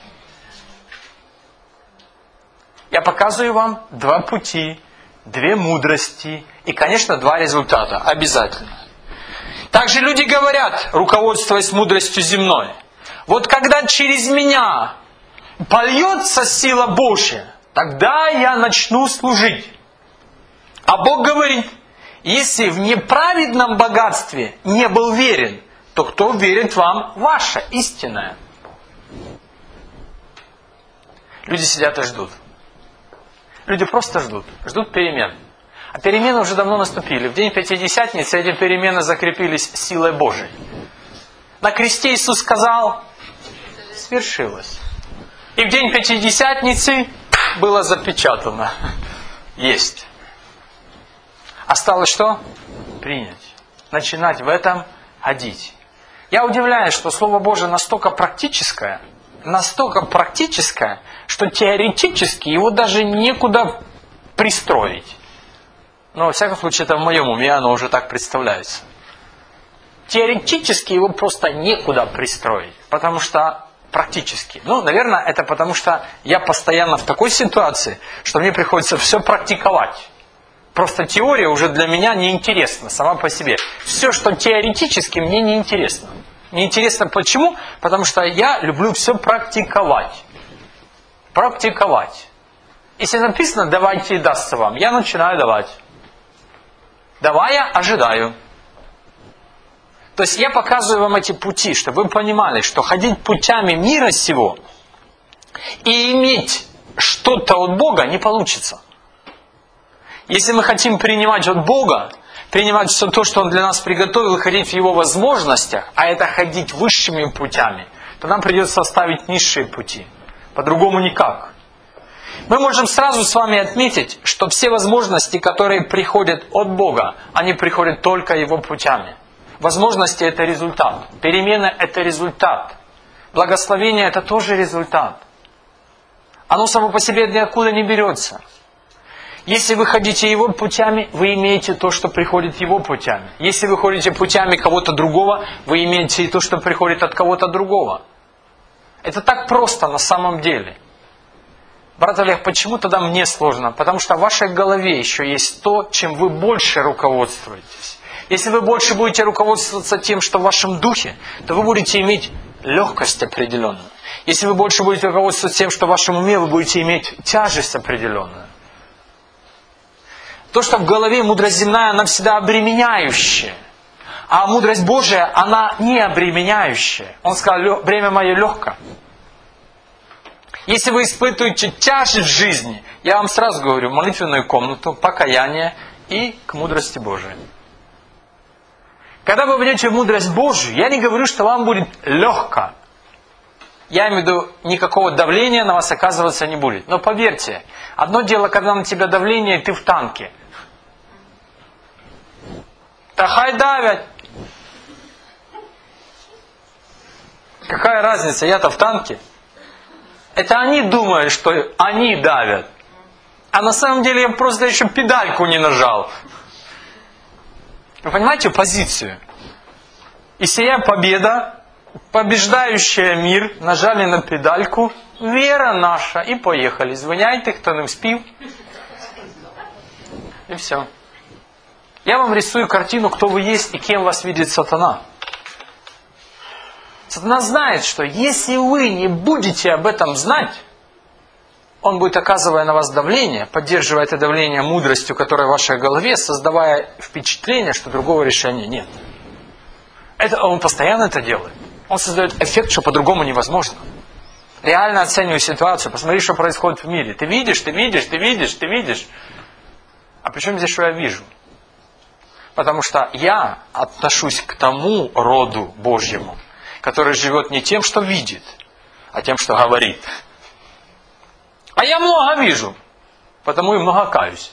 Я показываю вам два пути, две мудрости и, конечно, два результата. Обязательно. Также люди говорят, руководствуясь мудростью земной, вот когда через меня польется сила Божья, тогда я начну служить. А Бог говорит, если в неправедном богатстве не был верен, то кто верит вам ваше истинное? Люди сидят и ждут. Люди просто ждут перемен. А перемены уже давно наступили. В день Пятидесятницы эти перемены закрепились силой Божией. На кресте Иисус сказал, свершилось. И в день Пятидесятницы было запечатано. Есть. Осталось что? Принять. Начинать в этом ходить. Я удивляюсь, что Слово Божие настолько практическое, что теоретически его даже некуда пристроить. Но, во всяком случае, это в моем уме, оно уже так представляется. Теоретически его просто некуда пристроить, потому что практически. Наверное, это потому что я постоянно в такой ситуации, что мне приходится все практиковать. Просто теория уже для меня неинтересна сама по себе. Все, что теоретически, мне неинтересно. Неинтересно почему? Потому что я люблю все практиковать. Практиковать. Если написано «давайте и дастся вам», я начинаю давать. Давая, ожидаю. То есть я показываю вам эти пути, чтобы вы понимали, что ходить путями мира сего и иметь что-то от Бога не получится. Если мы хотим принимать от Бога, принимать все то, что Он для нас приготовил, и ходить в Его возможностях, а это ходить высшими путями, то нам придется оставить низшие пути. По-другому никак. Мы можем сразу с вами отметить, что все возможности, которые приходят от Бога, они приходят только Его путями. Возможности – это результат. Перемена – это результат. Благословение – это тоже результат. Оно само по себе ниоткуда не берется. Если вы ходите Его путями, вы имеете то, что приходит Его путями. Если вы ходите путями кого-то другого, вы имеете и то, что приходит от кого-то другого. Это так просто на самом деле. Брат Олег, почему тогда мне сложно? Потому что в вашей голове еще есть то, чем вы больше руководствуетесь. Если вы больше будете руководствоваться тем, что в вашем духе, то вы будете иметь легкость определенную. Если вы больше будете руководствоваться тем, что в вашем уме, вы будете иметь тяжесть определенную. То, что в голове мудрость земная, она всегда обременяющая. А мудрость Божия, она не обременяющая. Он сказал, бремя мое легко. Если вы испытываете тяжесть в жизни, я вам сразу говорю, молитвенную комнату, покаяние и к мудрости Божией. Когда вы войдете в мудрость Божию, я не говорю, что вам будет легко. Я имею в виду, никакого давления на вас оказываться не будет. Но поверьте, одно дело, когда на тебя давление, и ты в танке. Да хай давят. Какая разница, я-то в танке. Это они думают, что они давят. А на самом деле я просто еще педальку не нажал. Вы понимаете позицию? И сия победа, побеждающая мир, нажали на педальку, вера наша, и поехали. Звоняйте, кто не успел. И все. Я вам рисую картину, кто вы есть и кем вас видит сатана. Сатана знает, что если вы не будете об этом знать, он будет, оказывая на вас давление, поддерживая это давление мудростью, которая в вашей голове, создавая впечатление, что другого решения нет. Он постоянно это делает. Он создает эффект, что по-другому невозможно. Реально оценивай ситуацию, посмотри, что происходит в мире. Ты видишь. А при чем здесь, что я вижу? Потому что я отношусь к тому роду Божьему, который живет не тем, что видит, а тем, что говорит. А я много вижу, потому и много каюсь.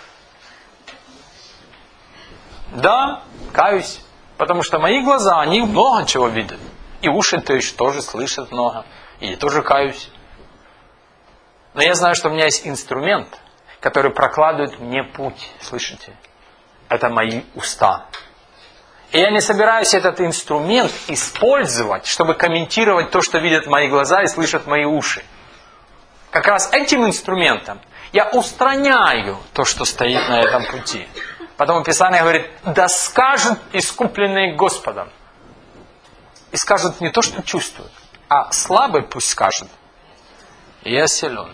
Да, каюсь, потому что мои глаза, они много чего видят. И уши тоже слышат много, и я тоже каюсь. Но я знаю, что у меня есть инструмент, который прокладывает мне путь, слышите? Это мои уста. И я не собираюсь этот инструмент использовать, чтобы комментировать то, что видят мои глаза и слышат мои уши. Как раз этим инструментом я устраняю то, что стоит на этом пути. Потому Писание говорит, да скажут искупленные Господом. И скажут не то, что чувствуют, а слабый пусть скажет, я силен.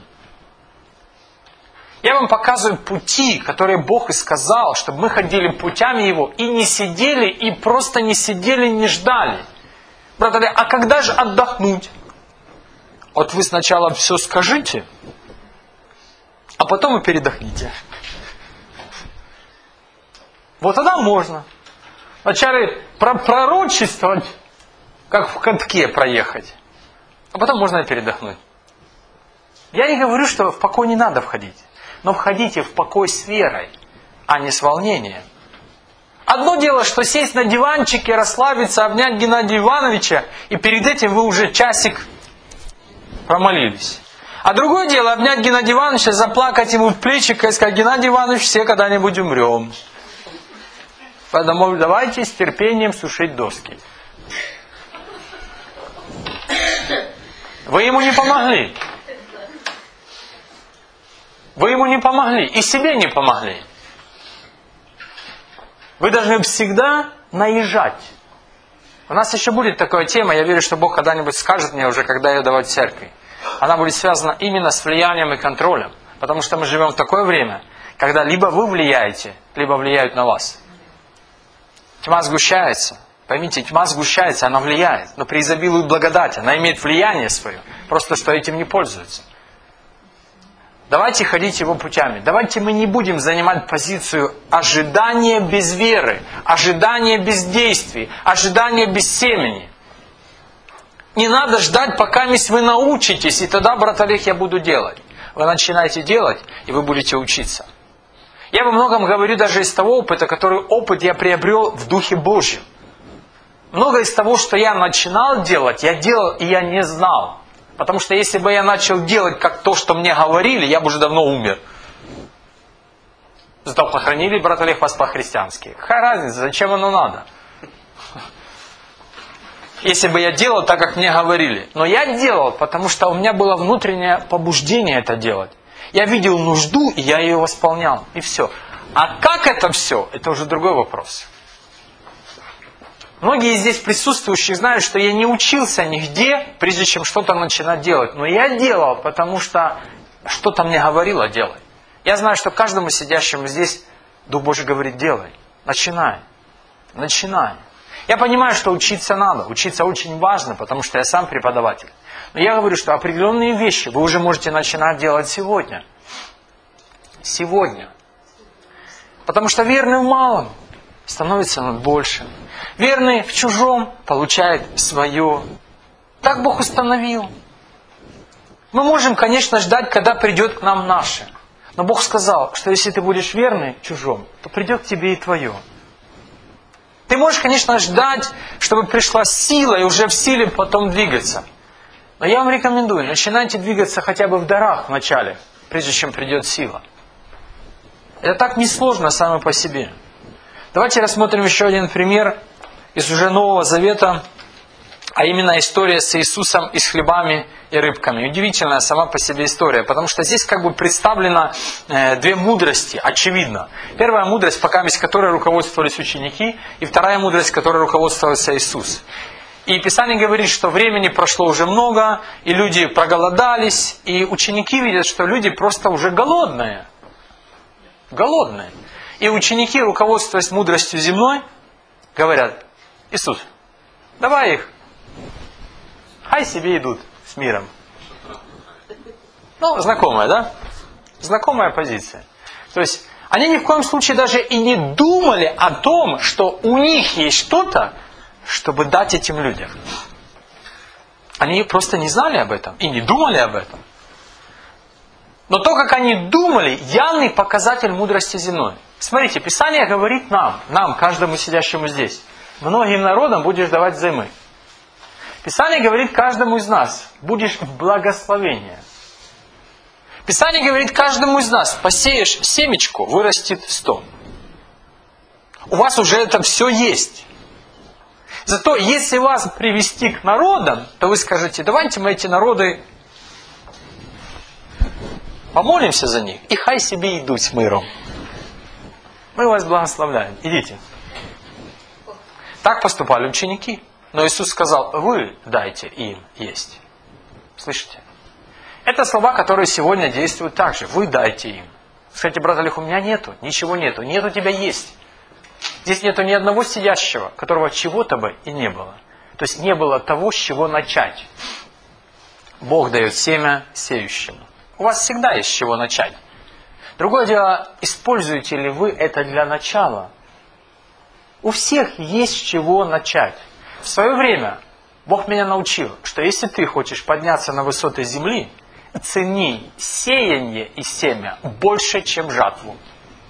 Я вам показываю пути, которые Бог и сказал, чтобы мы ходили путями Его и не сидели, и просто не сидели, не ждали. Брат Олег, а когда же отдохнуть? Вот вы сначала все скажите, а потом и передохните. Вот тогда можно. Вначале пророчествовать, как в катке проехать, а потом можно и передохнуть. Я не говорю, что в покой не надо входить. Но входите в покой с верой, а не с волнением. Одно дело, что сесть на диванчике, расслабиться, обнять Геннадия Ивановича, и перед этим вы уже часик промолились. А другое дело обнять Геннадия Ивановича, заплакать ему в плечико и сказать: Геннадий Иванович, все когда-нибудь умрем. Поэтому давайте с терпением сушить доски. Вы ему не помогли. Вы ему не помогли. И себе не помогли. Вы должны всегда наезжать. У нас еще будет такая тема, я верю, что Бог когда-нибудь скажет мне уже, когда ее давать в церкви. Она будет связана именно с влиянием и контролем. Потому что мы живем в такое время, когда либо вы влияете, либо влияют на вас. Тьма сгущается. Поймите, тьма сгущается, она влияет. Но преизобилует благодать, она имеет влияние свое. Просто что этим не пользуется. Давайте ходить его путями. Давайте мы не будем занимать позицию ожидания без веры, ожидания без действий, ожидания без семени. Не надо ждать, пока вы научитесь, и тогда, брат Олег, я буду делать. Вы начинаете делать, и вы будете учиться. Я во многом говорю даже из того опыта, который опыт я приобрел в Духе Божьем. Много из того, что я начинал делать, я делал, и я не знал. Потому что если бы я начал делать как то, что мне говорили, я бы уже давно умер. Зато похоронили, брат Олег, вас по-христиански. Какая разница, зачем оно надо? Если бы я делал так, как мне говорили. Но я делал, потому что у меня было внутреннее побуждение это делать. Я видел нужду, и я ее восполнял. И все. А как это все, это уже другой вопрос. Многие из здесь присутствующих знают, что я не учился нигде, прежде чем что-то начинать делать. Но я делал, потому что что-то мне говорило делать. Я знаю, что каждому сидящему здесь Дух Божий говорит: делай, начинай, начинай. Я понимаю, что учиться надо, учиться очень важно, потому что я сам преподаватель. Но я говорю, что определенные вещи вы уже можете начинать делать сегодня. Сегодня. Потому что верный в малом становится над большим. Верный в чужом получает свое. Так Бог установил. Мы можем, конечно, ждать, когда придет к нам наше. Но Бог сказал, что если ты будешь верный в чужом, то придет к тебе и твое. Ты можешь, конечно, ждать, чтобы пришла сила, и уже в силе потом двигаться. Но я вам рекомендую, начинайте двигаться хотя бы в дарах вначале, прежде чем придет сила. Это так несложно само по себе. Давайте рассмотрим еще один пример из уже Нового Завета, а именно история с Иисусом и с хлебами и рыбками. Удивительная сама по себе история, потому что здесь как бы представлено две мудрости, очевидно. Первая мудрость, которой руководствовались ученики, и вторая мудрость, которой руководствовался Иисус. И Писание говорит, что времени прошло уже много, и люди проголодались, и ученики видят, что люди просто уже голодные. Голодные. И ученики, руководствуясь мудростью земной, говорят: Иисус, давай их, хай себе идут с миром. Ну, знакомая, да? Знакомая позиция. То есть, они ни в коем случае даже и не думали о том, что у них есть что-то, чтобы дать этим людям. Они просто не знали об этом и не думали об этом. Но то, как они думали, явный показатель мудрости земной. Смотрите, Писание говорит нам, каждому сидящему здесь: многим народам будешь давать взаймы. Писание говорит каждому из нас: будешь в благословении. Писание говорит каждому из нас: посеешь семечку, вырастет 100. У вас уже это все есть. Зато если вас привести к народам, то вы скажете: давайте мы эти народы помолимся за них, и хай себе идут с миром. Мы вас благословляем. Идите. Так поступали ученики. Но Иисус сказал: вы дайте им есть. Слышите? Это слова, которые сегодня действуют так же. Вы дайте им. Скажите: брат Олег, у меня нету, ничего нету. Нет, у тебя есть. Здесь нету ни одного сидящего, которого чего-то бы и не было. То есть не было того, с чего начать. Бог дает семя сеющему. У вас всегда есть с чего начать. Другое дело, используете ли вы это для начала. У всех есть с чего начать. В свое время Бог меня научил, что если ты хочешь подняться на высоты земли, цени сеяние и семя больше, чем жатву.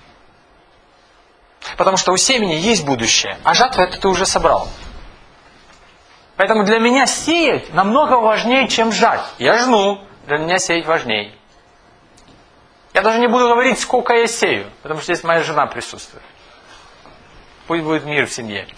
Потому что у семени есть будущее, а жатва это ты уже собрал. Поэтому для меня сеять намного важнее, чем жать. Я жну, Для меня сеять важнее. Я даже не буду говорить, сколько я сею, потому что здесь моя жена присутствует. Пусть будет мир в семье.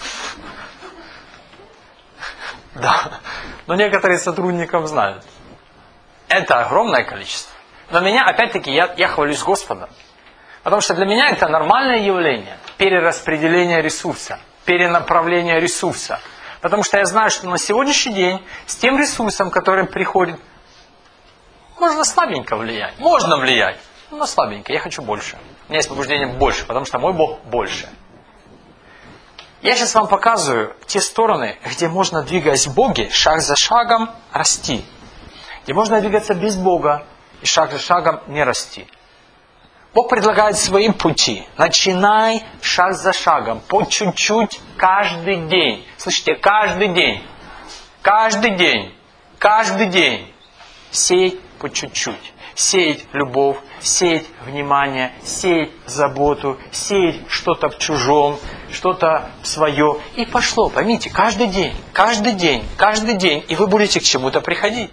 Да. Но некоторые сотрудников знают. Это огромное количество. Но меня, опять-таки, я хвалюсь Господом. Потому что для меня это нормальное явление. Перераспределение ресурса. Перенаправление ресурса. Потому что я знаю, что на сегодняшний день с тем ресурсом, который приходит, можно слабенько влиять. Можно влиять, но слабенько. Я хочу больше. У меня есть побуждение больше, потому что мой Бог больше. Я сейчас вам показываю те стороны, где можно, двигаясь в Боге, шаг за шагом расти. Где можно двигаться без Бога и шаг за шагом не расти. Бог предлагает свои пути. Начинай шаг за шагом, по чуть-чуть, каждый день. Слышите, каждый день. Каждый день. Каждый день. Сеять по чуть-чуть. Сеять любовь, сеять внимание, сеять заботу, сеять что-то в чужом, что-то в свое. И пошло, поймите, каждый день, каждый день, каждый день. И вы будете к чему-то приходить.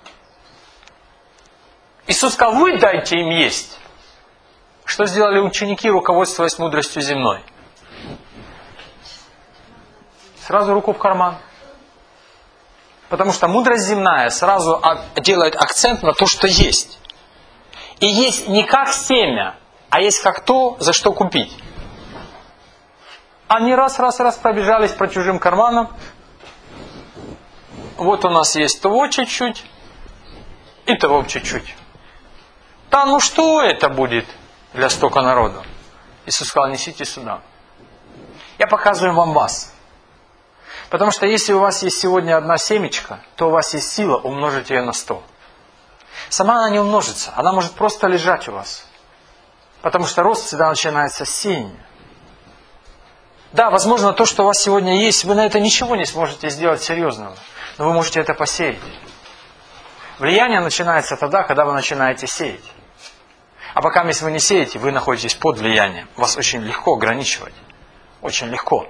Иисус сказал, вы дайте им есть. Что сделали ученики, руководствуясь мудростью земной? Сразу руку в карман. Потому что мудрость земная сразу делает акцент на то, что есть. И есть не как семя, а есть как то, за что купить. Они раз пробежались по чужим карманам. Вот у нас есть того чуть-чуть и того чуть-чуть. Да ну что это будет для столько народу? Иисус сказал, несите сюда. Я показываю вам вас. Потому что если у вас есть сегодня одна семечка, то у вас есть сила умножить ее на 100. Сама она не умножится, она может просто лежать у вас. Потому что рост всегда начинается с сеяния. Да, возможно, то, что у вас сегодня есть, вы на это ничего не сможете сделать серьезного. Но вы можете это посеять. Влияние начинается тогда, когда вы начинаете сеять. А пока если вы не сеете, вы находитесь под влиянием. Вас очень легко ограничивать. Очень легко.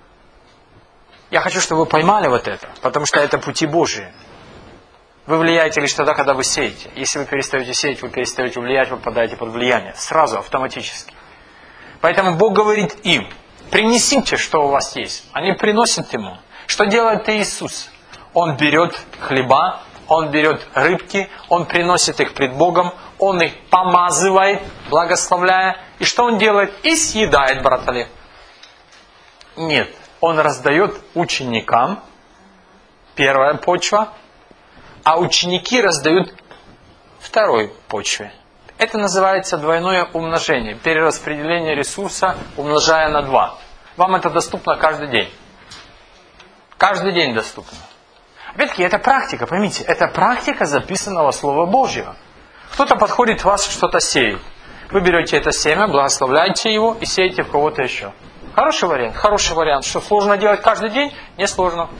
Я хочу, чтобы вы поймали вот это, потому что это пути Божии. Вы влияете лишь тогда, когда вы сеете. Если вы перестаете сеять, вы перестаете влиять, вы попадаете под влияние. Сразу, автоматически. Поэтому Бог говорит им, принесите, что у вас есть. Они приносят Ему. Что делает Иисус? Он берет хлеба, Он берет рыбки, Он приносит их пред Богом, Он их помазывает, благословляя. И что Он делает? И съедает, брат Олег. Нет. Он раздает ученикам, первая почва, а ученики раздают второй почве. Это называется двойное умножение, перераспределение ресурса, умножая на 2. Вам это доступно каждый день. Каждый день доступно. Опять-таки, это практика, поймите, это практика записанного Слова Божьего. Кто-то подходит, вас что-то сеет. Вы берете это семя, благословляете его и сеете в кого-то еще. Хороший вариант, хороший вариант. Что, сложно делать каждый день? Не сложно.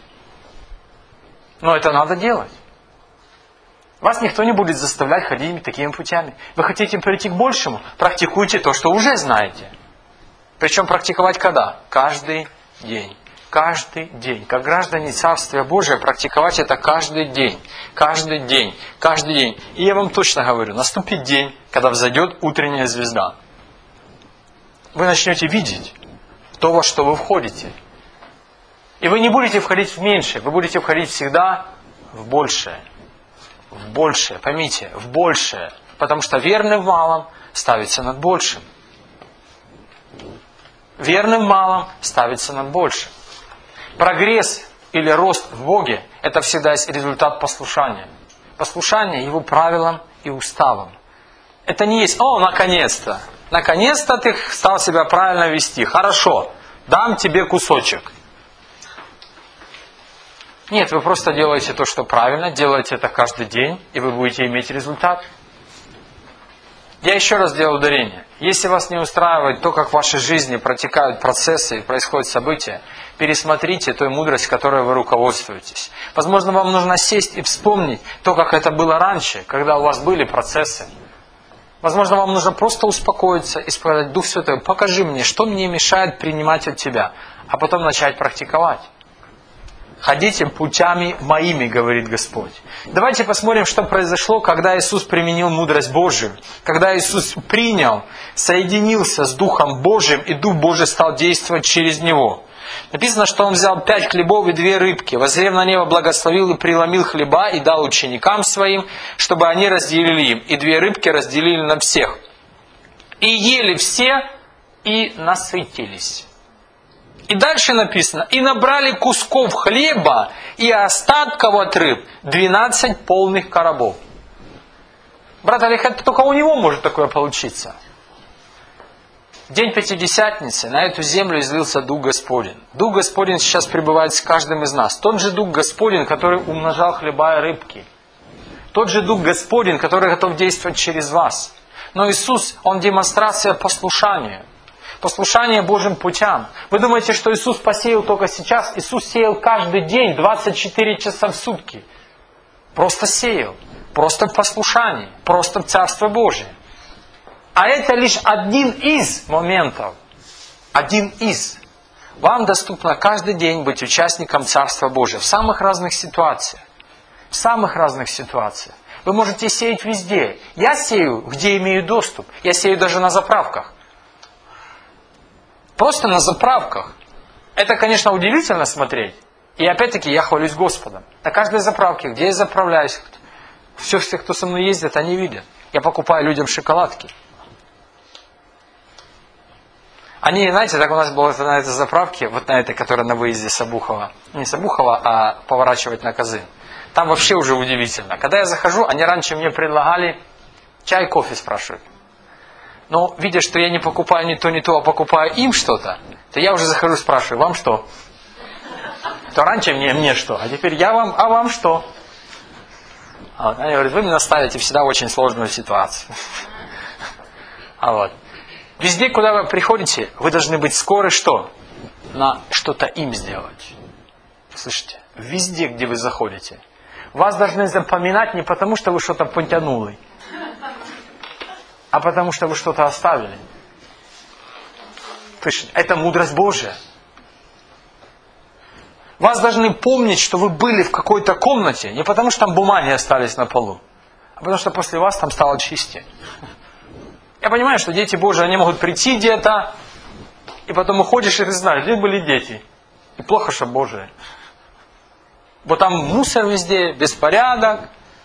Но это надо делать. Вас никто не будет заставлять ходить такими путями. Вы хотите прийти к большему? Практикуйте то, что уже знаете. Причем практиковать когда? Каждый день. Каждый день. Как граждане Царствия Божия, практиковать это каждый день. Каждый день. Каждый день. И я вам точно говорю, наступит день, когда взойдет утренняя звезда. Вы начнете видеть то, во что вы входите. И вы не будете входить в меньшее, вы будете входить всегда в большее. В большее, поймите, в большее. Потому что верный в малом ставится над большим. Верный в малом ставится над большим. Прогресс или рост в Боге – это всегда есть результат послушания. Послушание Его правилам и уставам. Это не есть, наконец-то. Наконец-то ты стал себя правильно вести. Хорошо, дам тебе кусочек. Нет, вы просто делаете то, что правильно, делаете это каждый день, и вы будете иметь результат. Я еще раз делаю ударение. Если вас не устраивает то, как в вашей жизни протекают процессы и происходят события, пересмотрите ту мудрость, которой вы руководствуетесь. Возможно, вам нужно сесть и вспомнить то, как это было раньше, когда у вас были процессы. Возможно, вам нужно просто успокоиться и сказать: Дух Святой, покажи мне, что мне мешает принимать от Тебя, а потом начать практиковать. Ходите путями моими, говорит Господь. Давайте посмотрим, что произошло, когда Иисус применил мудрость Божию. Когда Иисус принял, соединился с Духом Божьим, и Дух Божий стал действовать через Него. Написано, что Он взял 5 хлебов и 2 рыбки, воззрев на небо, благословил и преломил хлеба, и дал ученикам Своим, чтобы они разделили им. И 2 рыбки разделили на всех. И ели все, и насытились. И дальше написано, и набрали кусков хлеба и остатков от рыб 12 полных коробов. Брат Олег, это только у него может такое получиться. В день Пятидесятницы на эту землю излился Дух Господень. Дух Господень сейчас пребывает с каждым из нас. Тот же Дух Господень, который умножал хлеба и рыбки. Тот же Дух Господень, который готов действовать через вас. Но Иисус, Он демонстрация послушания. Послушание Божьим путям. Вы думаете, что Иисус посеял только сейчас? Иисус сеял каждый день, 24 часа в сутки. Просто сеял. Просто в послушании. Просто в Царство Божие. А это лишь один из моментов. Один из. Вам доступно каждый день быть участником Царства Божия. В самых разных ситуациях. В самых разных ситуациях. Вы можете сеять везде. Я сею, где имею доступ. Я сею даже на заправках. Просто на заправках. Это, конечно, удивительно смотреть. И опять-таки я хвалюсь Господом. На каждой заправке, где я заправляюсь, все, кто со мной ездит, они видят. Я покупаю людям шоколадки. Они, знаете, так у нас было на этой заправке, вот на этой, которая на выезде с Обухова. Не с Обухова, а поворачивать на Козын. Там вообще уже удивительно. Когда я захожу, они раньше мне предлагали чай, кофе спрашивают. Но, видя, что я не покупаю ни то, а покупаю им что-то, то я уже захожу и спрашиваю, вам что? То раньше мне что? А теперь я вам, а вам что? Они говорят, вы меня ставите всегда в очень сложную ситуацию. Везде, куда вы приходите, вы должны быть скоры что? На что-то им сделать. Слышите? Везде, где вы заходите. Вас должны запоминать не потому, что вы что-то потянули, а потому что вы что-то оставили. Слышите? Это мудрость Божия. Вас должны помнить, что вы были в какой-то комнате, не потому что там бумаги остались на полу, а потому что после вас там стало чистее. Я понимаю, что дети Божии, они могут прийти где-то, и потом уходишь, и ты знаешь, где были дети. И плохо, что Божие. Вот там мусор везде, беспорядок.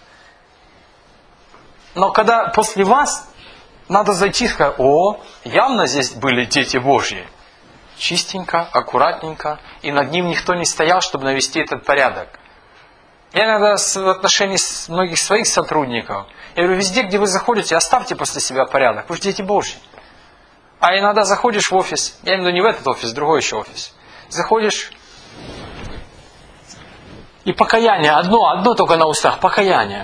Но когда после вас надо зайти и сказать, явно здесь были дети Божьи. Чистенько, аккуратненько. И над ним никто не стоял, чтобы навести этот порядок. Я иногда в отношении многих своих сотрудников, я говорю, везде, где вы заходите, оставьте после себя порядок. Вы же дети Божьи. А иногда заходишь в офис, я имею в виду не в этот офис, другой еще офис. Заходишь, и покаяние, одно только на устах, покаяние.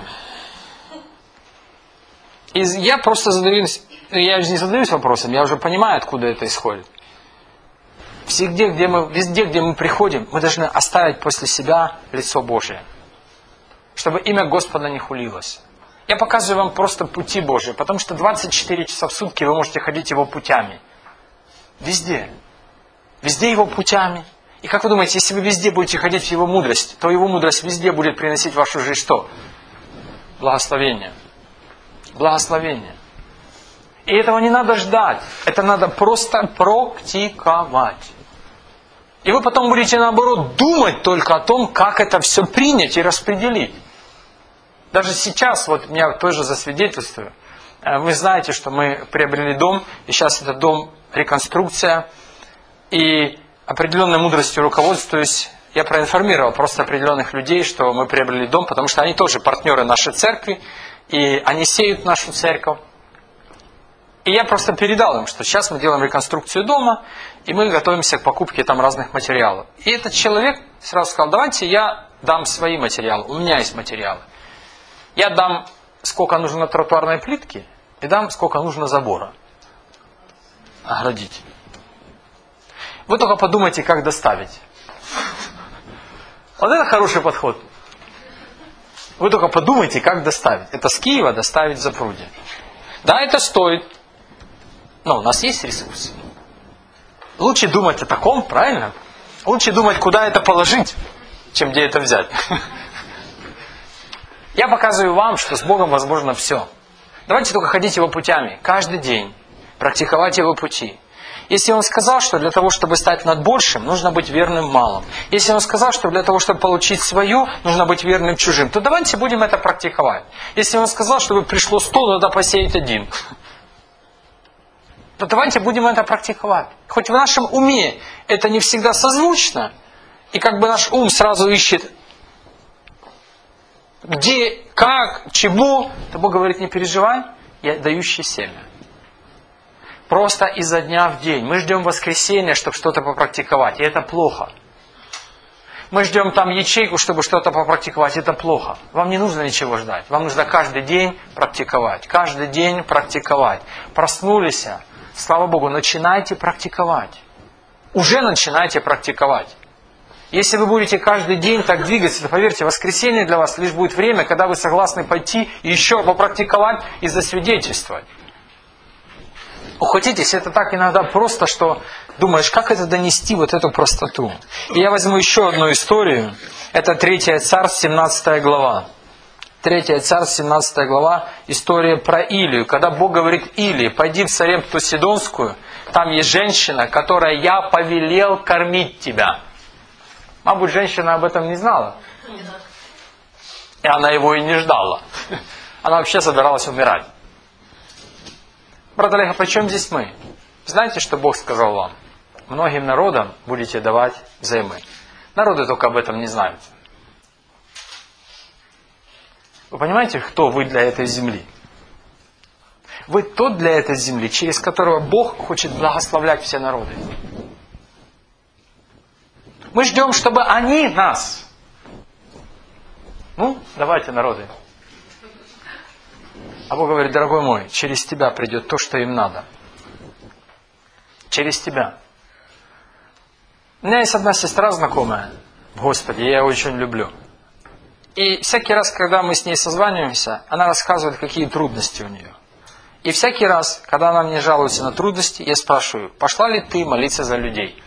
И я просто задаюсь, я же не задаюсь вопросом, я уже понимаю, откуда это исходит. Везде, где мы приходим, мы должны оставить после себя лицо Божие. Чтобы имя Господа не хулилось. Я показываю вам просто пути Божьи, потому что 24 часа в сутки вы можете ходить Его путями. Везде. Везде Его путями. И как вы думаете, если вы везде будете ходить в Его мудрость, то Его мудрость везде будет приносить в вашу жизнь что? Благословение. Благословение. И этого не надо ждать. Это надо просто практиковать. И вы потом будете, наоборот, думать только о том, как это все принять и распределить. Даже сейчас, вот я тоже засвидетельствую, вы знаете, что мы приобрели дом, и сейчас этот дом реконструкция, и определенной мудростью руководствуюсь, я проинформировал просто определенных людей, что мы приобрели дом, потому что они тоже партнеры нашей церкви, и они сеют нашу церковь. И я просто передал им, что сейчас мы делаем реконструкцию дома, и мы готовимся к покупке там разных материалов. И этот человек сразу сказал, давайте я дам свои материалы, у меня есть материалы. Я дам, сколько нужно тротуарной плитки, и дам, сколько нужно забора. Оградить. Вы только подумайте, как доставить. Вот это хороший подход. Вы только подумайте, как доставить. Это с Киева доставить в Запруде. Да, это стоит. Но у нас есть ресурсы. Лучше думать о таком, правильно? Лучше думать, куда это положить. чем где это взять. Я показываю вам, что с Богом возможно все. Давайте только ходить Его путями. Каждый день практиковать Его пути. Если Он сказал, что для того, чтобы стать над большим, нужно быть верным в малом. Если Он сказал, что для того, чтобы получить свое, нужно быть верным чужим, то давайте будем это практиковать. Если Он сказал, чтобы пришло 100, надо посеять 1. То давайте будем это практиковать. Хоть в нашем уме это не всегда созвучно, и как бы наш ум сразу ищет, где, как, чего, то Бог говорит, не переживай, я дающий семя. Просто изо дня в день. Мы ждем воскресенья, чтобы что-то попрактиковать, и это плохо. Мы ждем там ячейку, чтобы что-то попрактиковать, это плохо. Вам не нужно ничего ждать. Вам нужно каждый день практиковать. Каждый день практиковать. Проснулись, слава Богу, начинайте практиковать. Уже начинайте практиковать. Если вы будете каждый день так двигаться, то поверьте, воскресенье для вас лишь будет время, когда вы согласны пойти и еще попрактиковать и засвидетельствовать. Ухватитесь, это так иногда просто, что думаешь, как это донести, вот эту простоту. И я возьму еще одну историю. Это 3 Царств, 17 глава. 3 Царств, 17 глава, история про Илию. Когда Бог говорит Илии, пойди в Сарепту Сидонскую, там есть женщина, которой я повелел кормить тебя. Мабуть, женщина об этом не знала. И она его и не ждала. Она вообще собиралась умирать. Брат Олег, а при чем здесь мы? Знаете, что Бог сказал вам? Многим народам будете давать взаймы. Народы только об этом не знают. Вы понимаете, кто вы для этой земли? Вы тот для этой земли, через которого Бог хочет благословлять все народы. Мы ждем, чтобы они нас. Ну, давайте, народы. А Бог говорит, дорогой мой, через тебя придет то, что им надо. Через тебя. У меня есть одна сестра знакомая в Господе, я ее очень люблю. И всякий раз, когда мы с ней созваниваемся, она рассказывает, какие трудности у нее. И всякий раз, когда она мне жалуется на трудности, я спрашиваю, пошла ли ты молиться за людей?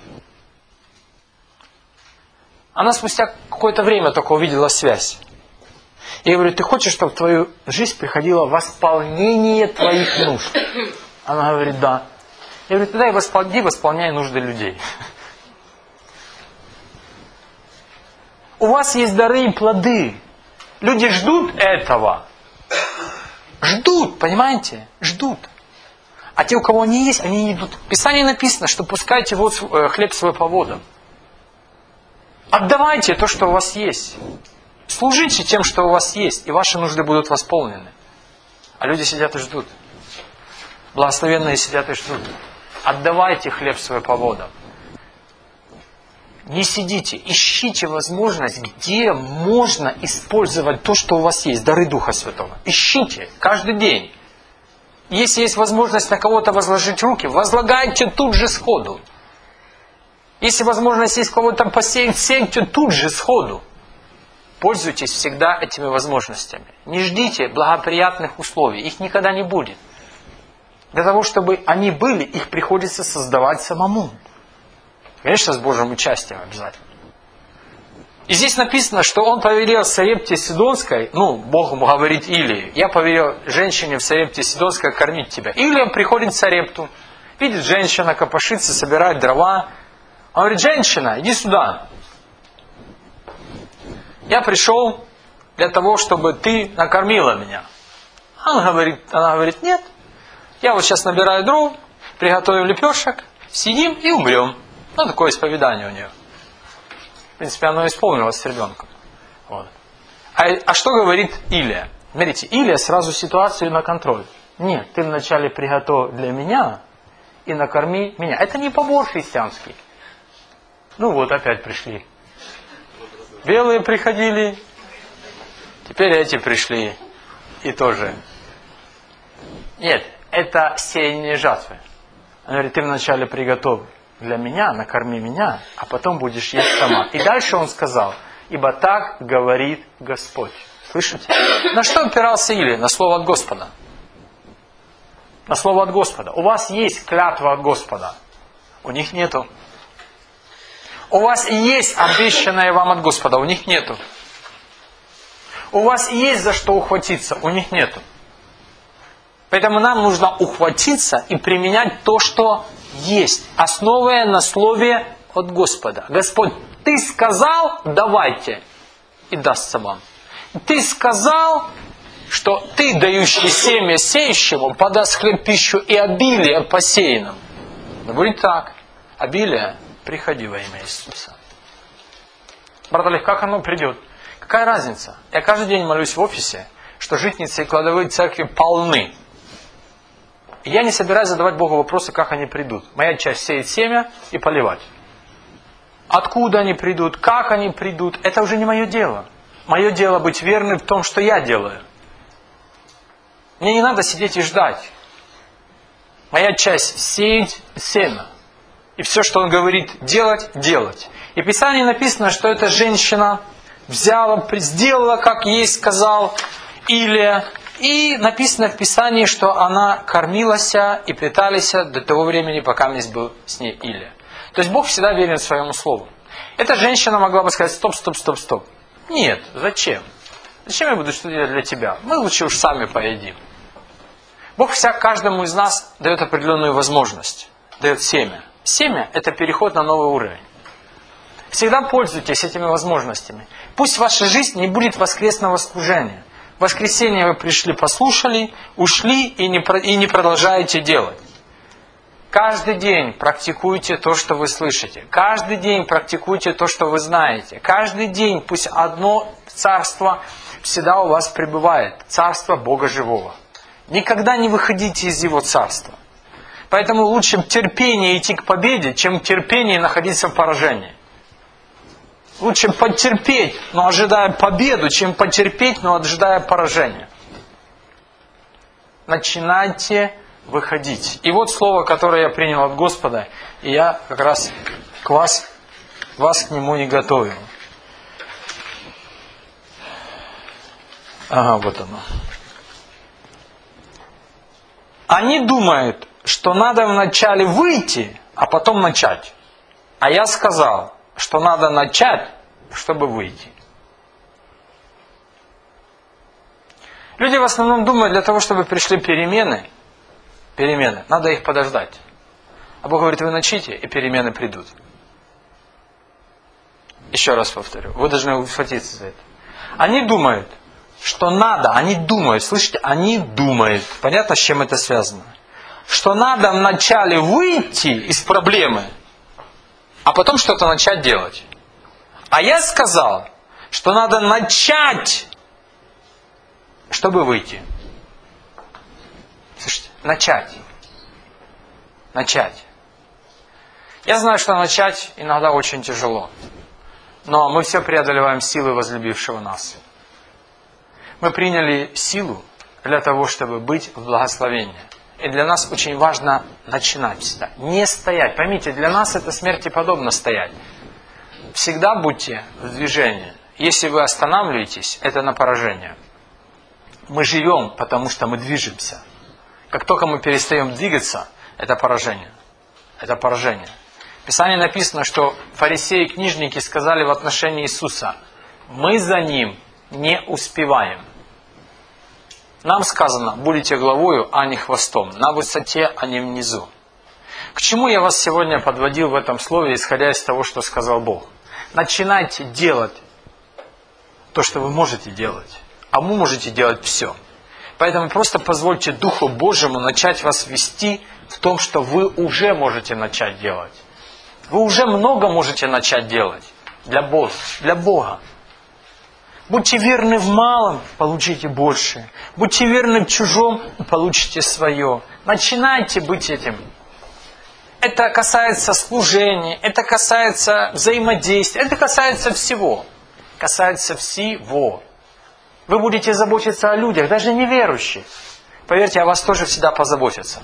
Она спустя какое-то время только увидела связь. Я говорю, ты хочешь, чтобы в твою жизнь приходило восполнение твоих нужд? Она говорит, да. Я говорю, тогда и восполняй нужды людей. У вас есть дары и плоды. Люди ждут этого. Ждут, понимаете? Ждут. А те, у кого они есть, они не идут. В Писании написано, что пускайте вот хлеб свой по водам. Отдавайте то, что у вас есть. Служите тем, что у вас есть, и ваши нужды будут восполнены. А люди сидят и ждут. Благословенные сидят и ждут. Отдавайте хлеб свой по водам. Не сидите, ищите возможность, где можно использовать то, что у вас есть, дары Духа Святого. Ищите каждый день. Если есть возможность на кого-то возложить руки, возлагайте тут же сходу. Если возможность есть кого-то посеять, сейте тут же сходу. Пользуйтесь всегда этими возможностями. Не ждите благоприятных условий. Их никогда не будет. Для того, чтобы они были, их приходится создавать самому. Конечно, с Божьим участием обязательно. И здесь написано, что он повелел Сарепте Сидонской, Бог ему говорит Илии, я повелел женщине в Сарепте Сидонской кормить тебя. Илия приходит в Сарепту, видит женщина, копошится, собирает дрова. Он говорит, женщина, иди сюда. Я пришел для того, чтобы ты накормила меня. Она говорит, нет. Я вот сейчас набираю дров, приготовим лепешек, сидим и умрем. Такое исповедание у нее. В принципе, оно исполнилось с ребенком. Вот. А что говорит Илия? Смотрите, Илия сразу ситуацию на контроль. Нет, ты вначале приготовь для меня и накорми меня. Это не побор христианский. Опять пришли. Белые приходили, теперь эти пришли. И тоже. Нет, это сеяние жатвы. Он говорит, ты вначале приготовь для меня, накорми меня, а потом будешь есть сама. И дальше он сказал, ибо так говорит Господь. Слышите? На что опирался Илия? На слово от Господа. На слово от Господа. У вас есть клятва от Господа. У них нету. У вас есть обещанное вам от Господа, у них нету. У вас есть за что ухватиться, у них нету. Поэтому нам нужно ухватиться и применять то, что есть, основывая на слове от Господа. Господь, Ты сказал, давайте, и дастся вам. Ты сказал, что Ты, дающий семя сеющему, подаст хлеб, пищу и обилие посеянным. Но будет так. Обилие, приходи во имя Иисуса. Брат Олег, как оно придет? Какая разница? Я каждый день молюсь в офисе, что житницы и кладовые церкви полны. И я не собираюсь задавать Богу вопросы, как они придут. Моя часть сеять семя и поливать. Откуда они придут, как они придут, это уже не мое дело. Мое дело быть верным в том, что я делаю. Мне не надо сидеть и ждать. Моя часть сеять семя. И все, что он говорит делать, делать. И в Писании написано, что эта женщина взяла, сделала, как ей сказал Илия. И написано в Писании, что она кормилась и питалась до того времени, пока был с ней Илия. То есть Бог всегда верен своему слову. Эта женщина могла бы сказать, стоп. Нет, зачем? Зачем я буду что делать для тебя? Мы лучше уж сами поедим. Бог каждому из нас дает определенную возможность, дает семя. Семя – это переход на новый уровень. Всегда пользуйтесь этими возможностями. Пусть ваша жизнь не будет воскресного служения. В воскресенье вы пришли, послушали, ушли и не продолжаете делать. Каждый день практикуйте то, что вы слышите. Каждый день практикуйте то, что вы знаете. Каждый день пусть одно царство всегда у вас пребывает. Царство Бога Живого. Никогда не выходите из Его царства. Поэтому лучше терпение идти к победе, чем терпение находиться в поражении. Лучше потерпеть, но ожидая победу, чем потерпеть, но ожидая поражения. Начинайте выходить. И вот слово, которое я принял от Господа, и я как раз вас к нему не готовил. Ага, вот оно. Они думают, что надо вначале выйти, а потом начать. А я сказал, что надо начать, чтобы выйти. Люди в основном думают, для того, чтобы пришли перемены, надо их подождать. А Бог говорит, вы начните, и перемены придут. Еще раз повторю, вы должны ухватиться за это. Они думают, что надо, слышите, они думают, понятно, с чем это связано? Что надо вначале выйти из проблемы, а потом что-то начать делать. А я сказал, что надо начать, чтобы выйти. Слушайте, начать. Я знаю, что начать иногда очень тяжело. Но мы все преодолеваем силы возлюбившего нас. Мы приняли силу для того, чтобы быть в благословении. И для нас очень важно начинать всегда. Не стоять. Поймите, для нас это смерти подобно стоять. Всегда будьте в движении. Если вы останавливаетесь, это на поражение. Мы живем, потому что мы движемся. Как только мы перестаем двигаться, это поражение. Это поражение. В Писании написано, что фарисеи и книжники сказали в отношении Иисуса: мы за Ним не успеваем. Нам сказано, будете главою, а не хвостом, на высоте, а не внизу. К чему я вас сегодня подводил в этом слове, исходя из того, что сказал Бог? Начинайте делать то, что вы можете делать. А вы можете делать все. Поэтому просто позвольте Духу Божьему начать вас вести в том, что вы уже можете начать делать. Вы уже много можете начать делать для Бога. Будьте верны в малом, получите больше. Будьте верны в чужом, получите свое. Начинайте быть этим. Это касается служения, это касается взаимодействия, это касается всего. Касается всего. Вы будете заботиться о людях, даже неверующих. Поверьте, о вас тоже всегда позаботятся.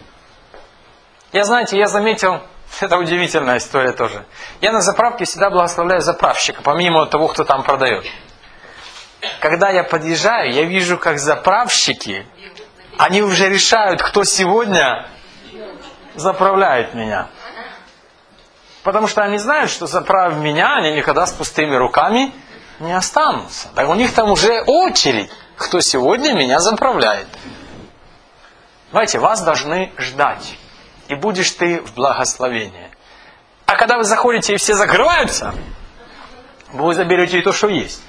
Я заметил, это удивительная история тоже. Я на заправке всегда благословляю заправщика, помимо того, кто там продает. Когда я подъезжаю, я вижу, как заправщики, они уже решают, кто сегодня заправляет меня. Потому что они знают, что заправив меня, они никогда с пустыми руками не останутся. Так у них там уже очередь, кто сегодня меня заправляет. Знаете, вас должны ждать. И будешь ты в благословении. А когда вы заходите и все закрываются, вы заберете и то, что есть.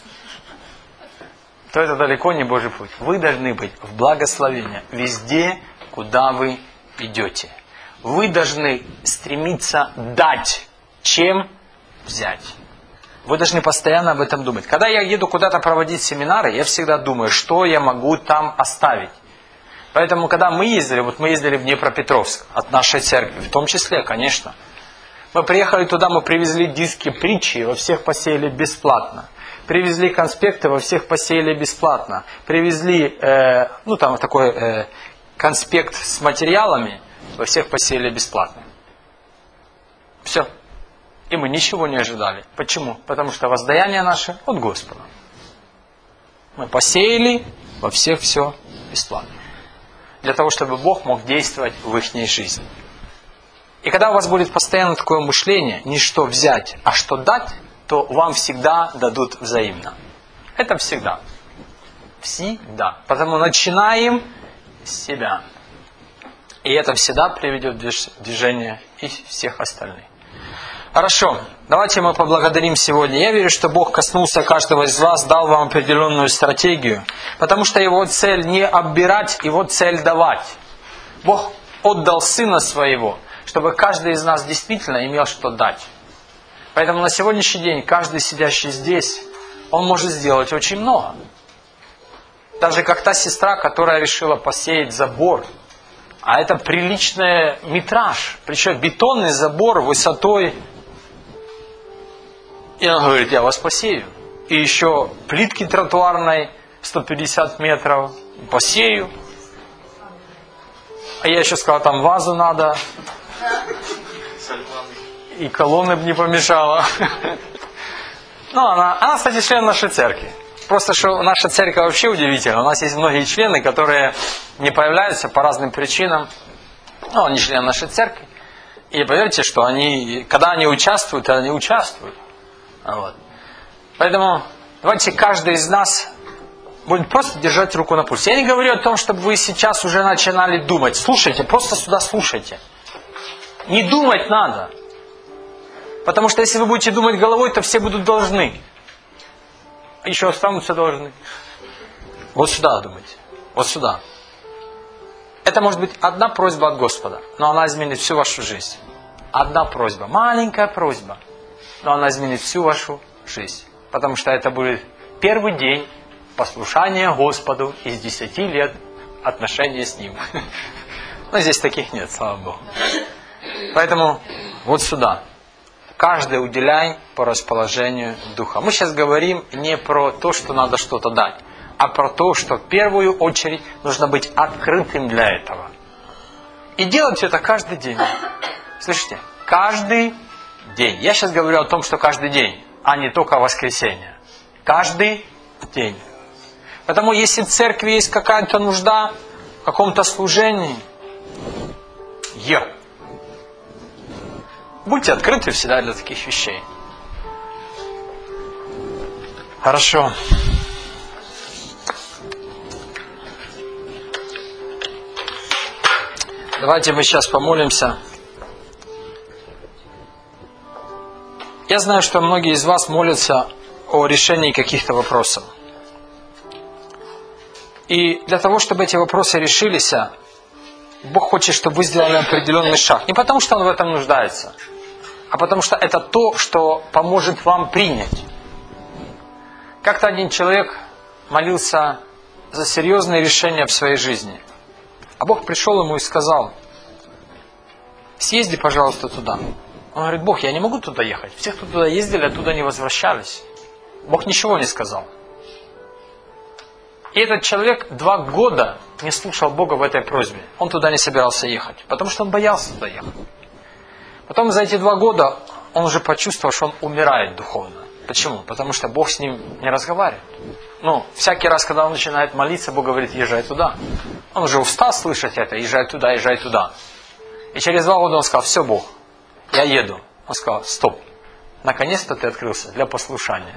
То это далеко не Божий путь. Вы должны быть в благословении везде, куда вы идете. Вы должны стремиться дать, чем взять. Вы должны постоянно об этом думать. Когда я еду куда-то проводить семинары, я всегда думаю, что я могу там оставить. Поэтому, когда мы ездили в Днепропетровск от нашей церкви, в том числе, конечно. Мы приехали туда, мы привезли диски притчи, во всех посеяли бесплатно. Привезли конспекты, во всех посеяли бесплатно. Привезли, там такой конспект с материалами, во всех посеяли бесплатно. Все. И мы ничего не ожидали. Почему? Потому что воздаяние наше от Господа. Мы посеяли, во всех все бесплатно. Для того, чтобы Бог мог действовать в их жизни. И когда у вас будет постоянно такое мышление, не что взять, а что дать, то вам всегда дадут взаимно. Это всегда. Всегда. Потому начинаем с себя. И это всегда приведет в движение и всех остальных. Хорошо. Давайте мы поблагодарим сегодня. Я верю, что Бог коснулся каждого из вас, дал вам определенную стратегию. Потому что Его цель не оббирать, Его цель давать. Бог отдал Сына Своего, чтобы каждый из нас действительно имел что дать. Поэтому на сегодняшний день каждый сидящий здесь, он может сделать очень много. Даже как та сестра, которая решила посеять забор. А это приличный метраж. Причем бетонный забор высотой. И она говорит, я вас посею. И еще плитки тротуарной 150 метров посею. А я еще сказал, там вазу надо. И колонны бы не помешало. Ну, она, кстати, член нашей церкви. Просто, что наша церковь вообще удивительна. У нас есть многие члены, которые не появляются по разным причинам. Ну, они члены нашей церкви. И поверьте, что когда они участвуют, они участвуют. Вот. Поэтому давайте каждый из нас будет просто держать руку на пульсе. Я не говорю о том, чтобы вы сейчас уже начинали думать. Слушайте, просто сюда слушайте. Не думать надо. Потому что если вы будете думать головой, то все будут должны. А еще останутся должны. Вот сюда думайте. Вот сюда. Это может быть одна просьба от Господа, но она изменит всю вашу жизнь. Одна просьба. Маленькая просьба. Но она изменит всю вашу жизнь. Потому что это будет первый день послушания Господу из 10 лет отношения с Ним. Но здесь таких нет, слава Богу. Поэтому вот сюда. Каждый уделяй по расположению духа. Мы сейчас говорим не про то, что надо что-то дать, а про то, что в первую очередь нужно быть открытым для этого. И делать это каждый день. Слышите? Каждый день. Я сейчас говорю о том, что каждый день, а не только воскресенье. Каждый день. Потому если в церкви есть какая-то нужда в каком-то служении, будьте открыты всегда для таких вещей. Хорошо. Давайте мы сейчас помолимся. Я знаю, что многие из вас молятся о решении каких-то вопросов. И для того, чтобы эти вопросы решились, Бог хочет, чтобы вы сделали определенный шаг. Не потому, что Он в этом нуждается, а потому что это то, что поможет вам принять. Как-то один человек молился за серьезные решения в своей жизни. А Бог пришел ему и сказал: съезди, пожалуйста, туда. Он говорит: Бог, я не могу туда ехать. Все, кто туда ездили, оттуда не возвращались. Бог ничего не сказал. И этот человек 2 года не слушал Бога в этой просьбе. Он туда не собирался ехать, потому что он боялся туда ехать. Потом за эти 2 года он уже почувствовал, что он умирает духовно. Почему? Потому что Бог с ним не разговаривает. Всякий раз, когда он начинает молиться, Бог говорит: езжай туда. Он уже устал слышать это: езжай туда, езжай туда. И через 2 года он сказал: все, Бог, я еду. Он сказал: стоп, наконец-то ты открылся для послушания.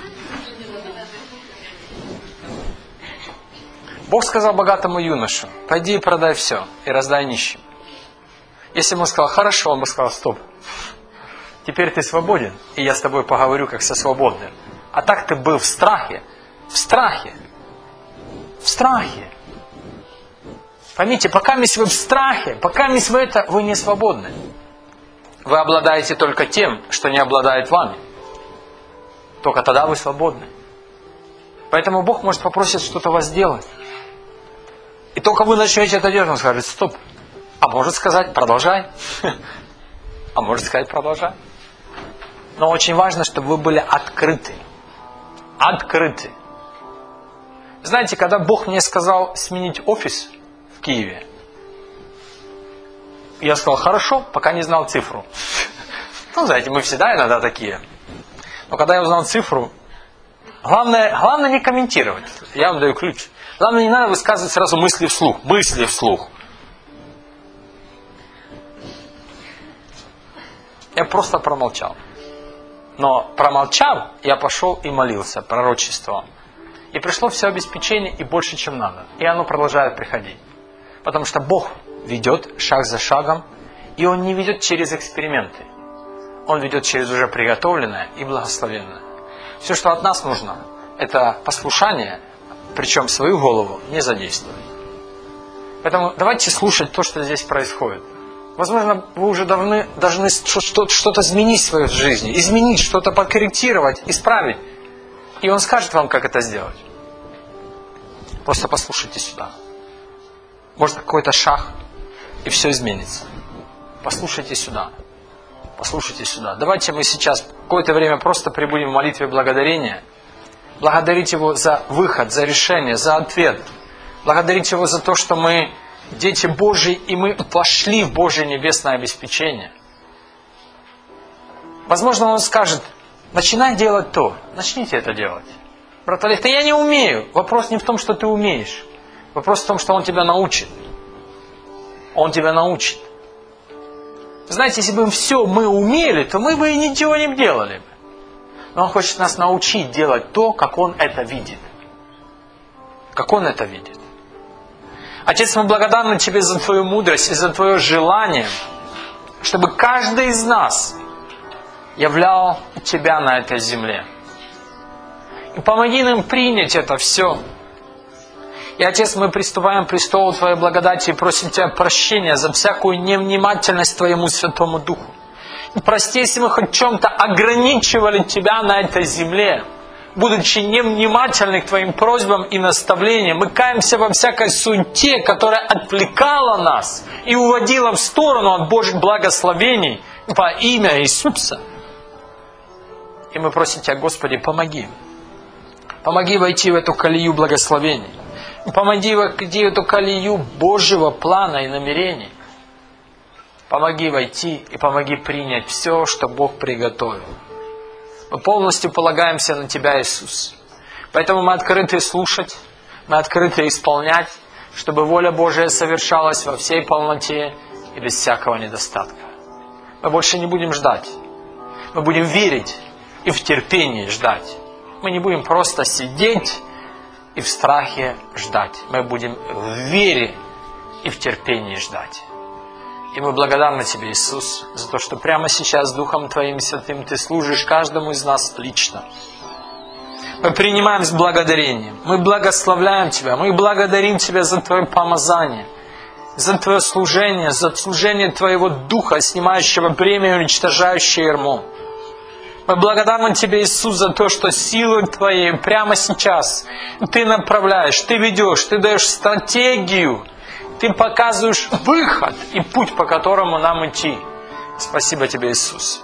Бог сказал богатому юношу: пойди и продай все, и раздай нищим. Если бы он сказал: хорошо, он бы сказал: стоп, теперь ты свободен, и я с тобой поговорю как со свободным. А так ты был в страхе. В страхе. В страхе. Поймите, пока вы в страхе, пока вы это, вы не свободны. Вы обладаете только тем, что не обладает вами. Только тогда вы свободны. Поэтому Бог может попросить что-то вас сделать. И только вы начнете это делать, Он скажет: стоп. А может сказать: продолжай. А может сказать: продолжай. Но очень важно, чтобы вы были открыты. Открыты. Знаете, когда Бог мне сказал сменить офис в Киеве, я сказал: хорошо, пока не знал цифру. Ну, знаете, мы всегда иногда такие. Но когда я узнал цифру, главное не комментировать. Я вам даю ключ. Главное, не надо высказывать сразу мысли вслух. Мысли вслух. Я просто промолчал. Но промолчав, я пошел и молился, пророчествовал. И пришло все обеспечение, и больше, чем надо. И оно продолжает приходить. Потому что Бог ведет шаг за шагом, и Он не ведет через эксперименты. Он ведет через уже приготовленное и благословенное. Все, что от нас нужно, это послушание, причем свою голову не задействовать. Поэтому давайте слушать то, что здесь происходит. Возможно, вы уже должны что-то изменить в своей жизни, изменить, что-то подкорректировать, исправить. И Он скажет вам, как это сделать. Просто послушайте сюда. Может, какой-то шаг, и все изменится. Послушайте сюда. Послушайте сюда. Давайте мы сейчас какое-то время просто пребудем в молитве благодарения. Благодарить Его за выход, за решение, за ответ. Благодарить Его за то, что мы дети Божьи, и мы вошли в Божье небесное обеспечение. Возможно, Он скажет: начинай делать то. Начните это делать. Брат Олег, да я не умею. Вопрос не в том, что ты умеешь. Вопрос в том, что Он тебя научит. Он тебя научит. Знаете, если бы все мы умели, то мы бы и ничего не делали. Но Он хочет нас научить делать то, как Он это видит. Как Он это видит. Отец, мы благодарны Тебе за Твою мудрость и за Твое желание, чтобы каждый из нас являл Тебя на этой земле. И помоги нам принять это все. И, Отец, мы приступаем к престолу Твоей благодати и просим Тебя прощения за всякую невнимательность Твоему Святому Духу. И прости, если мы хоть в чем-то ограничивали Тебя на этой земле, будучи невнимательны к Твоим просьбам и наставлениям. Мы каемся во всякой суете, которая отвлекала нас и уводила в сторону от Божьих благословений во имя Иисуса. И мы просим Тебя, Господи, помоги. Помоги войти в эту колею благословений. Помоги войти в эту колею Божьего плана и намерений. Помоги войти и помоги принять все, что Бог приготовил. Мы полностью полагаемся на Тебя, Иисус. Поэтому мы открыты слушать, мы открыты исполнять, чтобы воля Божия совершалась во всей полноте и без всякого недостатка. Мы больше не будем ждать. Мы будем верить и в терпении ждать. Мы не будем просто сидеть и в страхе ждать. Мы будем в вере и в терпении ждать. И мы благодарны Тебе, Иисус, за то, что прямо сейчас Духом Твоим Святым Ты служишь каждому из нас лично. Мы принимаем с благодарением. Мы благословляем Тебя. Мы благодарим Тебя за Твое помазание, за Твое служение, за служение Твоего Духа, снимающего бремя и уничтожающее ярмо. Мы благодарны Тебе, Иисус, за то, что силой Твоей прямо сейчас Ты направляешь, Ты ведешь, Ты даешь стратегию, Ты показываешь выход и путь, по которому нам идти. Спасибо Тебе, Иисус.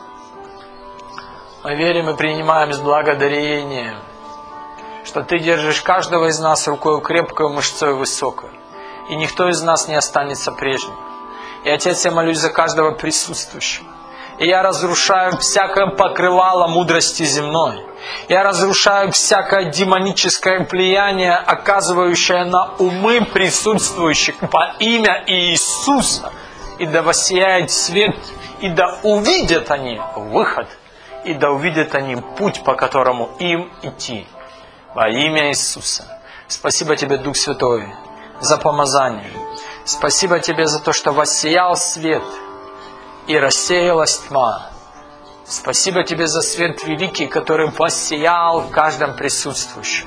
Мы верим и принимаем с благодарением, что Ты держишь каждого из нас рукой крепкой, мышцой высокой. И никто из нас не останется прежним. И, Отец, я молюсь за каждого присутствующего. И я разрушаю всякое покрывало мудрости земной. Я разрушаю всякое демоническое влияние, оказывающее на умы присутствующих во имя Иисуса. и да воссияет свет, и да увидят они выход, и да увидят они путь, по которому им идти. Во имя Иисуса. Спасибо Тебе, Дух Святой, за помазание. Спасибо Тебе за то, что воссиял свет и рассеялась тьма. Спасибо Тебе за свет великий, который воссиял в каждом присутствующем.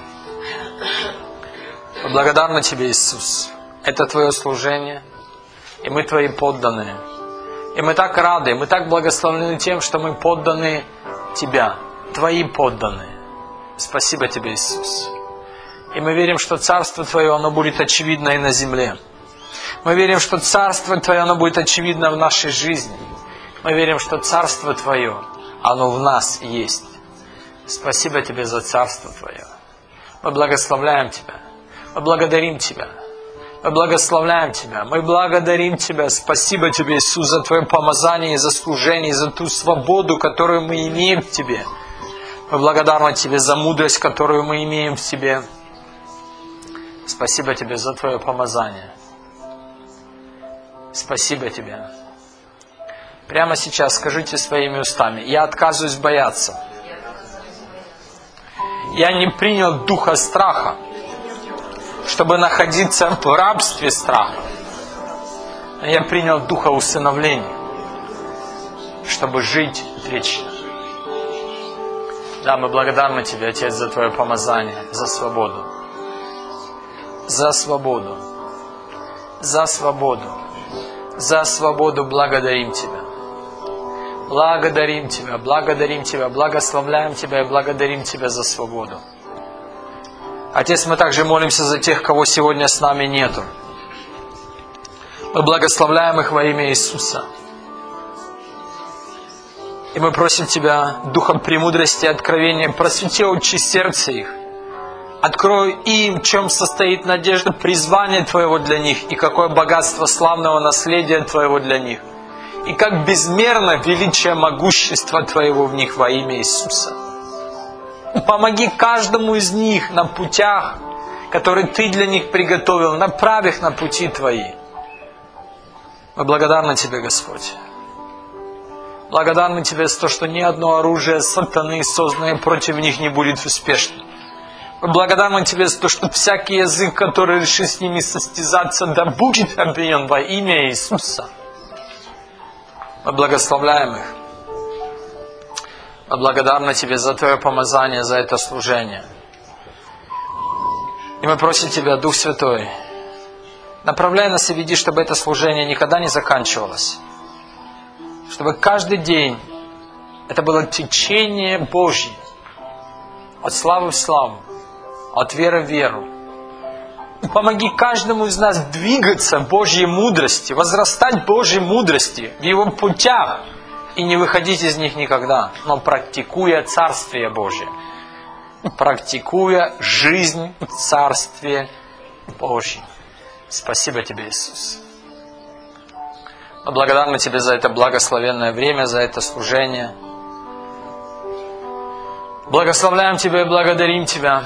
Мы благодарны Тебе, Иисус. Это Твое служение, и мы Твои подданные. И мы так рады, мы так благословлены тем, что мы подданы Тебя, Твои подданные. Спасибо Тебе, Иисус. И мы верим, что Царство Твое, оно будет очевидно и на земле. Мы верим, что Царство Твое, оно будет очевидно в нашей жизни. Мы верим, что Царство Твое, оно в нас есть. Спасибо Тебе за Царство Твое. Мы благословляем Тебя. Мы благодарим Тебя. Мы благословляем Тебя. Мы благодарим Тебя. Спасибо Тебе, Иисус, за Твое помазание, за служение, за ту свободу, которую мы имеем в Тебе. Мы благодарны Тебе за мудрость, которую мы имеем в Тебе. Спасибо Тебе за Твое помазание. Спасибо Тебе. Прямо сейчас скажите своими устами: я отказываюсь бояться. Я не принял духа страха, чтобы находиться в рабстве страха. Но я принял духа усыновления, чтобы жить вечно. Да, мы благодарны Тебе, Отец, за Твое помазание, за свободу. За свободу. За свободу. За свободу благодарим Тебя. Благодарим Тебя, благодарим Тебя, благословляем Тебя и благодарим Тебя за свободу. Отец, мы также молимся за тех, кого сегодня с нами нету. Мы благословляем их во имя Иисуса. И мы просим Тебя, Духом премудрости и откровения, просвети очи сердца их. Открой им, в чем состоит надежда призвания Твоего для них, и какое богатство славного наследия Твоего для них, и как безмерно величие могущества Твоего в них во имя Иисуса. Помоги каждому из них на путях, которые Ты для них приготовил, направь их на пути Твои. Мы благодарны Тебе, Господь. Благодарны Тебе за то, что ни одно оружие сатаны, созданное против них, не будет успешным. Мы благодарны Тебе за то, что всякий язык, который решит с ними состязаться, да будет обвинен во имя Иисуса. Мы благословляем их. Мы благодарны Тебе за Твое помазание, за это служение. И мы просим Тебя, Дух Святой, направляй нас и веди, чтобы это служение никогда не заканчивалось. Чтобы каждый день это было течение Божье. От славы в славу, от веры в веру. Помоги каждому из нас двигаться в Божьей мудрости, возрастать в Божьей мудрости, в Его путях, и не выходить из них никогда, но практикуя Царствие Божие, практикуя жизнь в Царстве Божьем. Спасибо Тебе, Иисус. Мы благодарны Тебе за это благословенное время, за это служение. Благословляем Тебя и благодарим Тебя.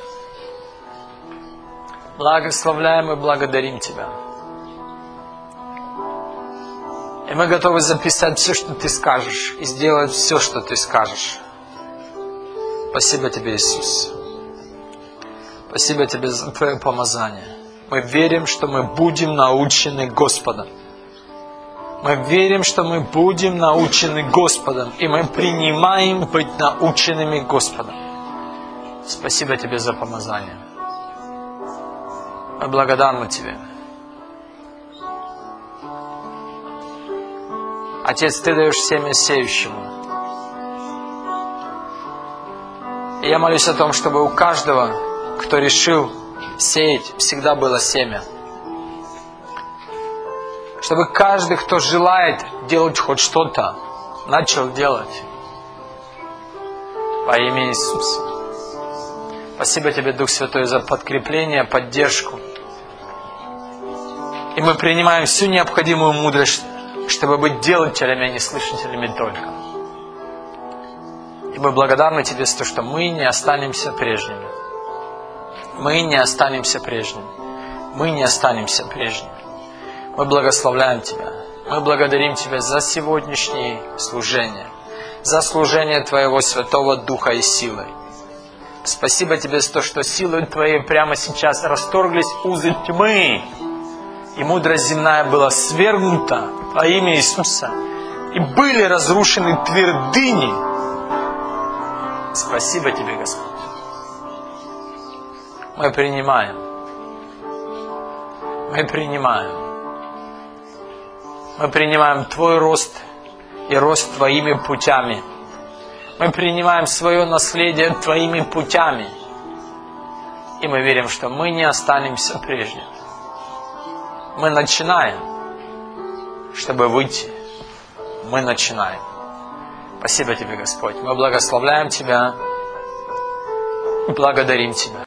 Благословляем и благодарим Тебя. И мы готовы записать все, что Ты скажешь, и сделать все, что Ты скажешь. Спасибо Тебе, Иисус. Спасибо Тебе за Твое помазание. Мы верим, что мы будем научены Господом. Мы верим, что мы будем научены Господом, и мы принимаем быть наученными Господом. Спасибо Тебе за помазание. Мы благодарны Тебе. Отец, Ты даешь семя сеющему. И я молюсь о том, чтобы у каждого, кто решил сеять, всегда было семя. Чтобы каждый, кто желает делать хоть что-то, начал делать. Во имя Иисуса. Спасибо Тебе, Дух Святой, за подкрепление, поддержку. И мы принимаем всю необходимую мудрость, чтобы быть делателями, а не слышателями только. И мы благодарны Тебе за то, что мы не останемся прежними. Мы не останемся прежними. Мы не останемся прежними. Мы благословляем Тебя. Мы благодарим Тебя за сегодняшнее служение, за служение Твоего Святого Духа и силы. Спасибо Тебе за то, что силой Твоей прямо сейчас расторглись узы тьмы, и мудрость земная была свергнута во имя Иисуса, и были разрушены твердыни. Спасибо Тебе, Господь. Мы принимаем. Мы принимаем. Мы принимаем Твой рост и рост Твоими путями. Мы принимаем свое наследие Твоими путями. И мы верим, что мы не останемся прежним. Мы начинаем, чтобы выйти. Мы начинаем. Спасибо Тебе, Господь. Мы благословляем Тебя и благодарим Тебя.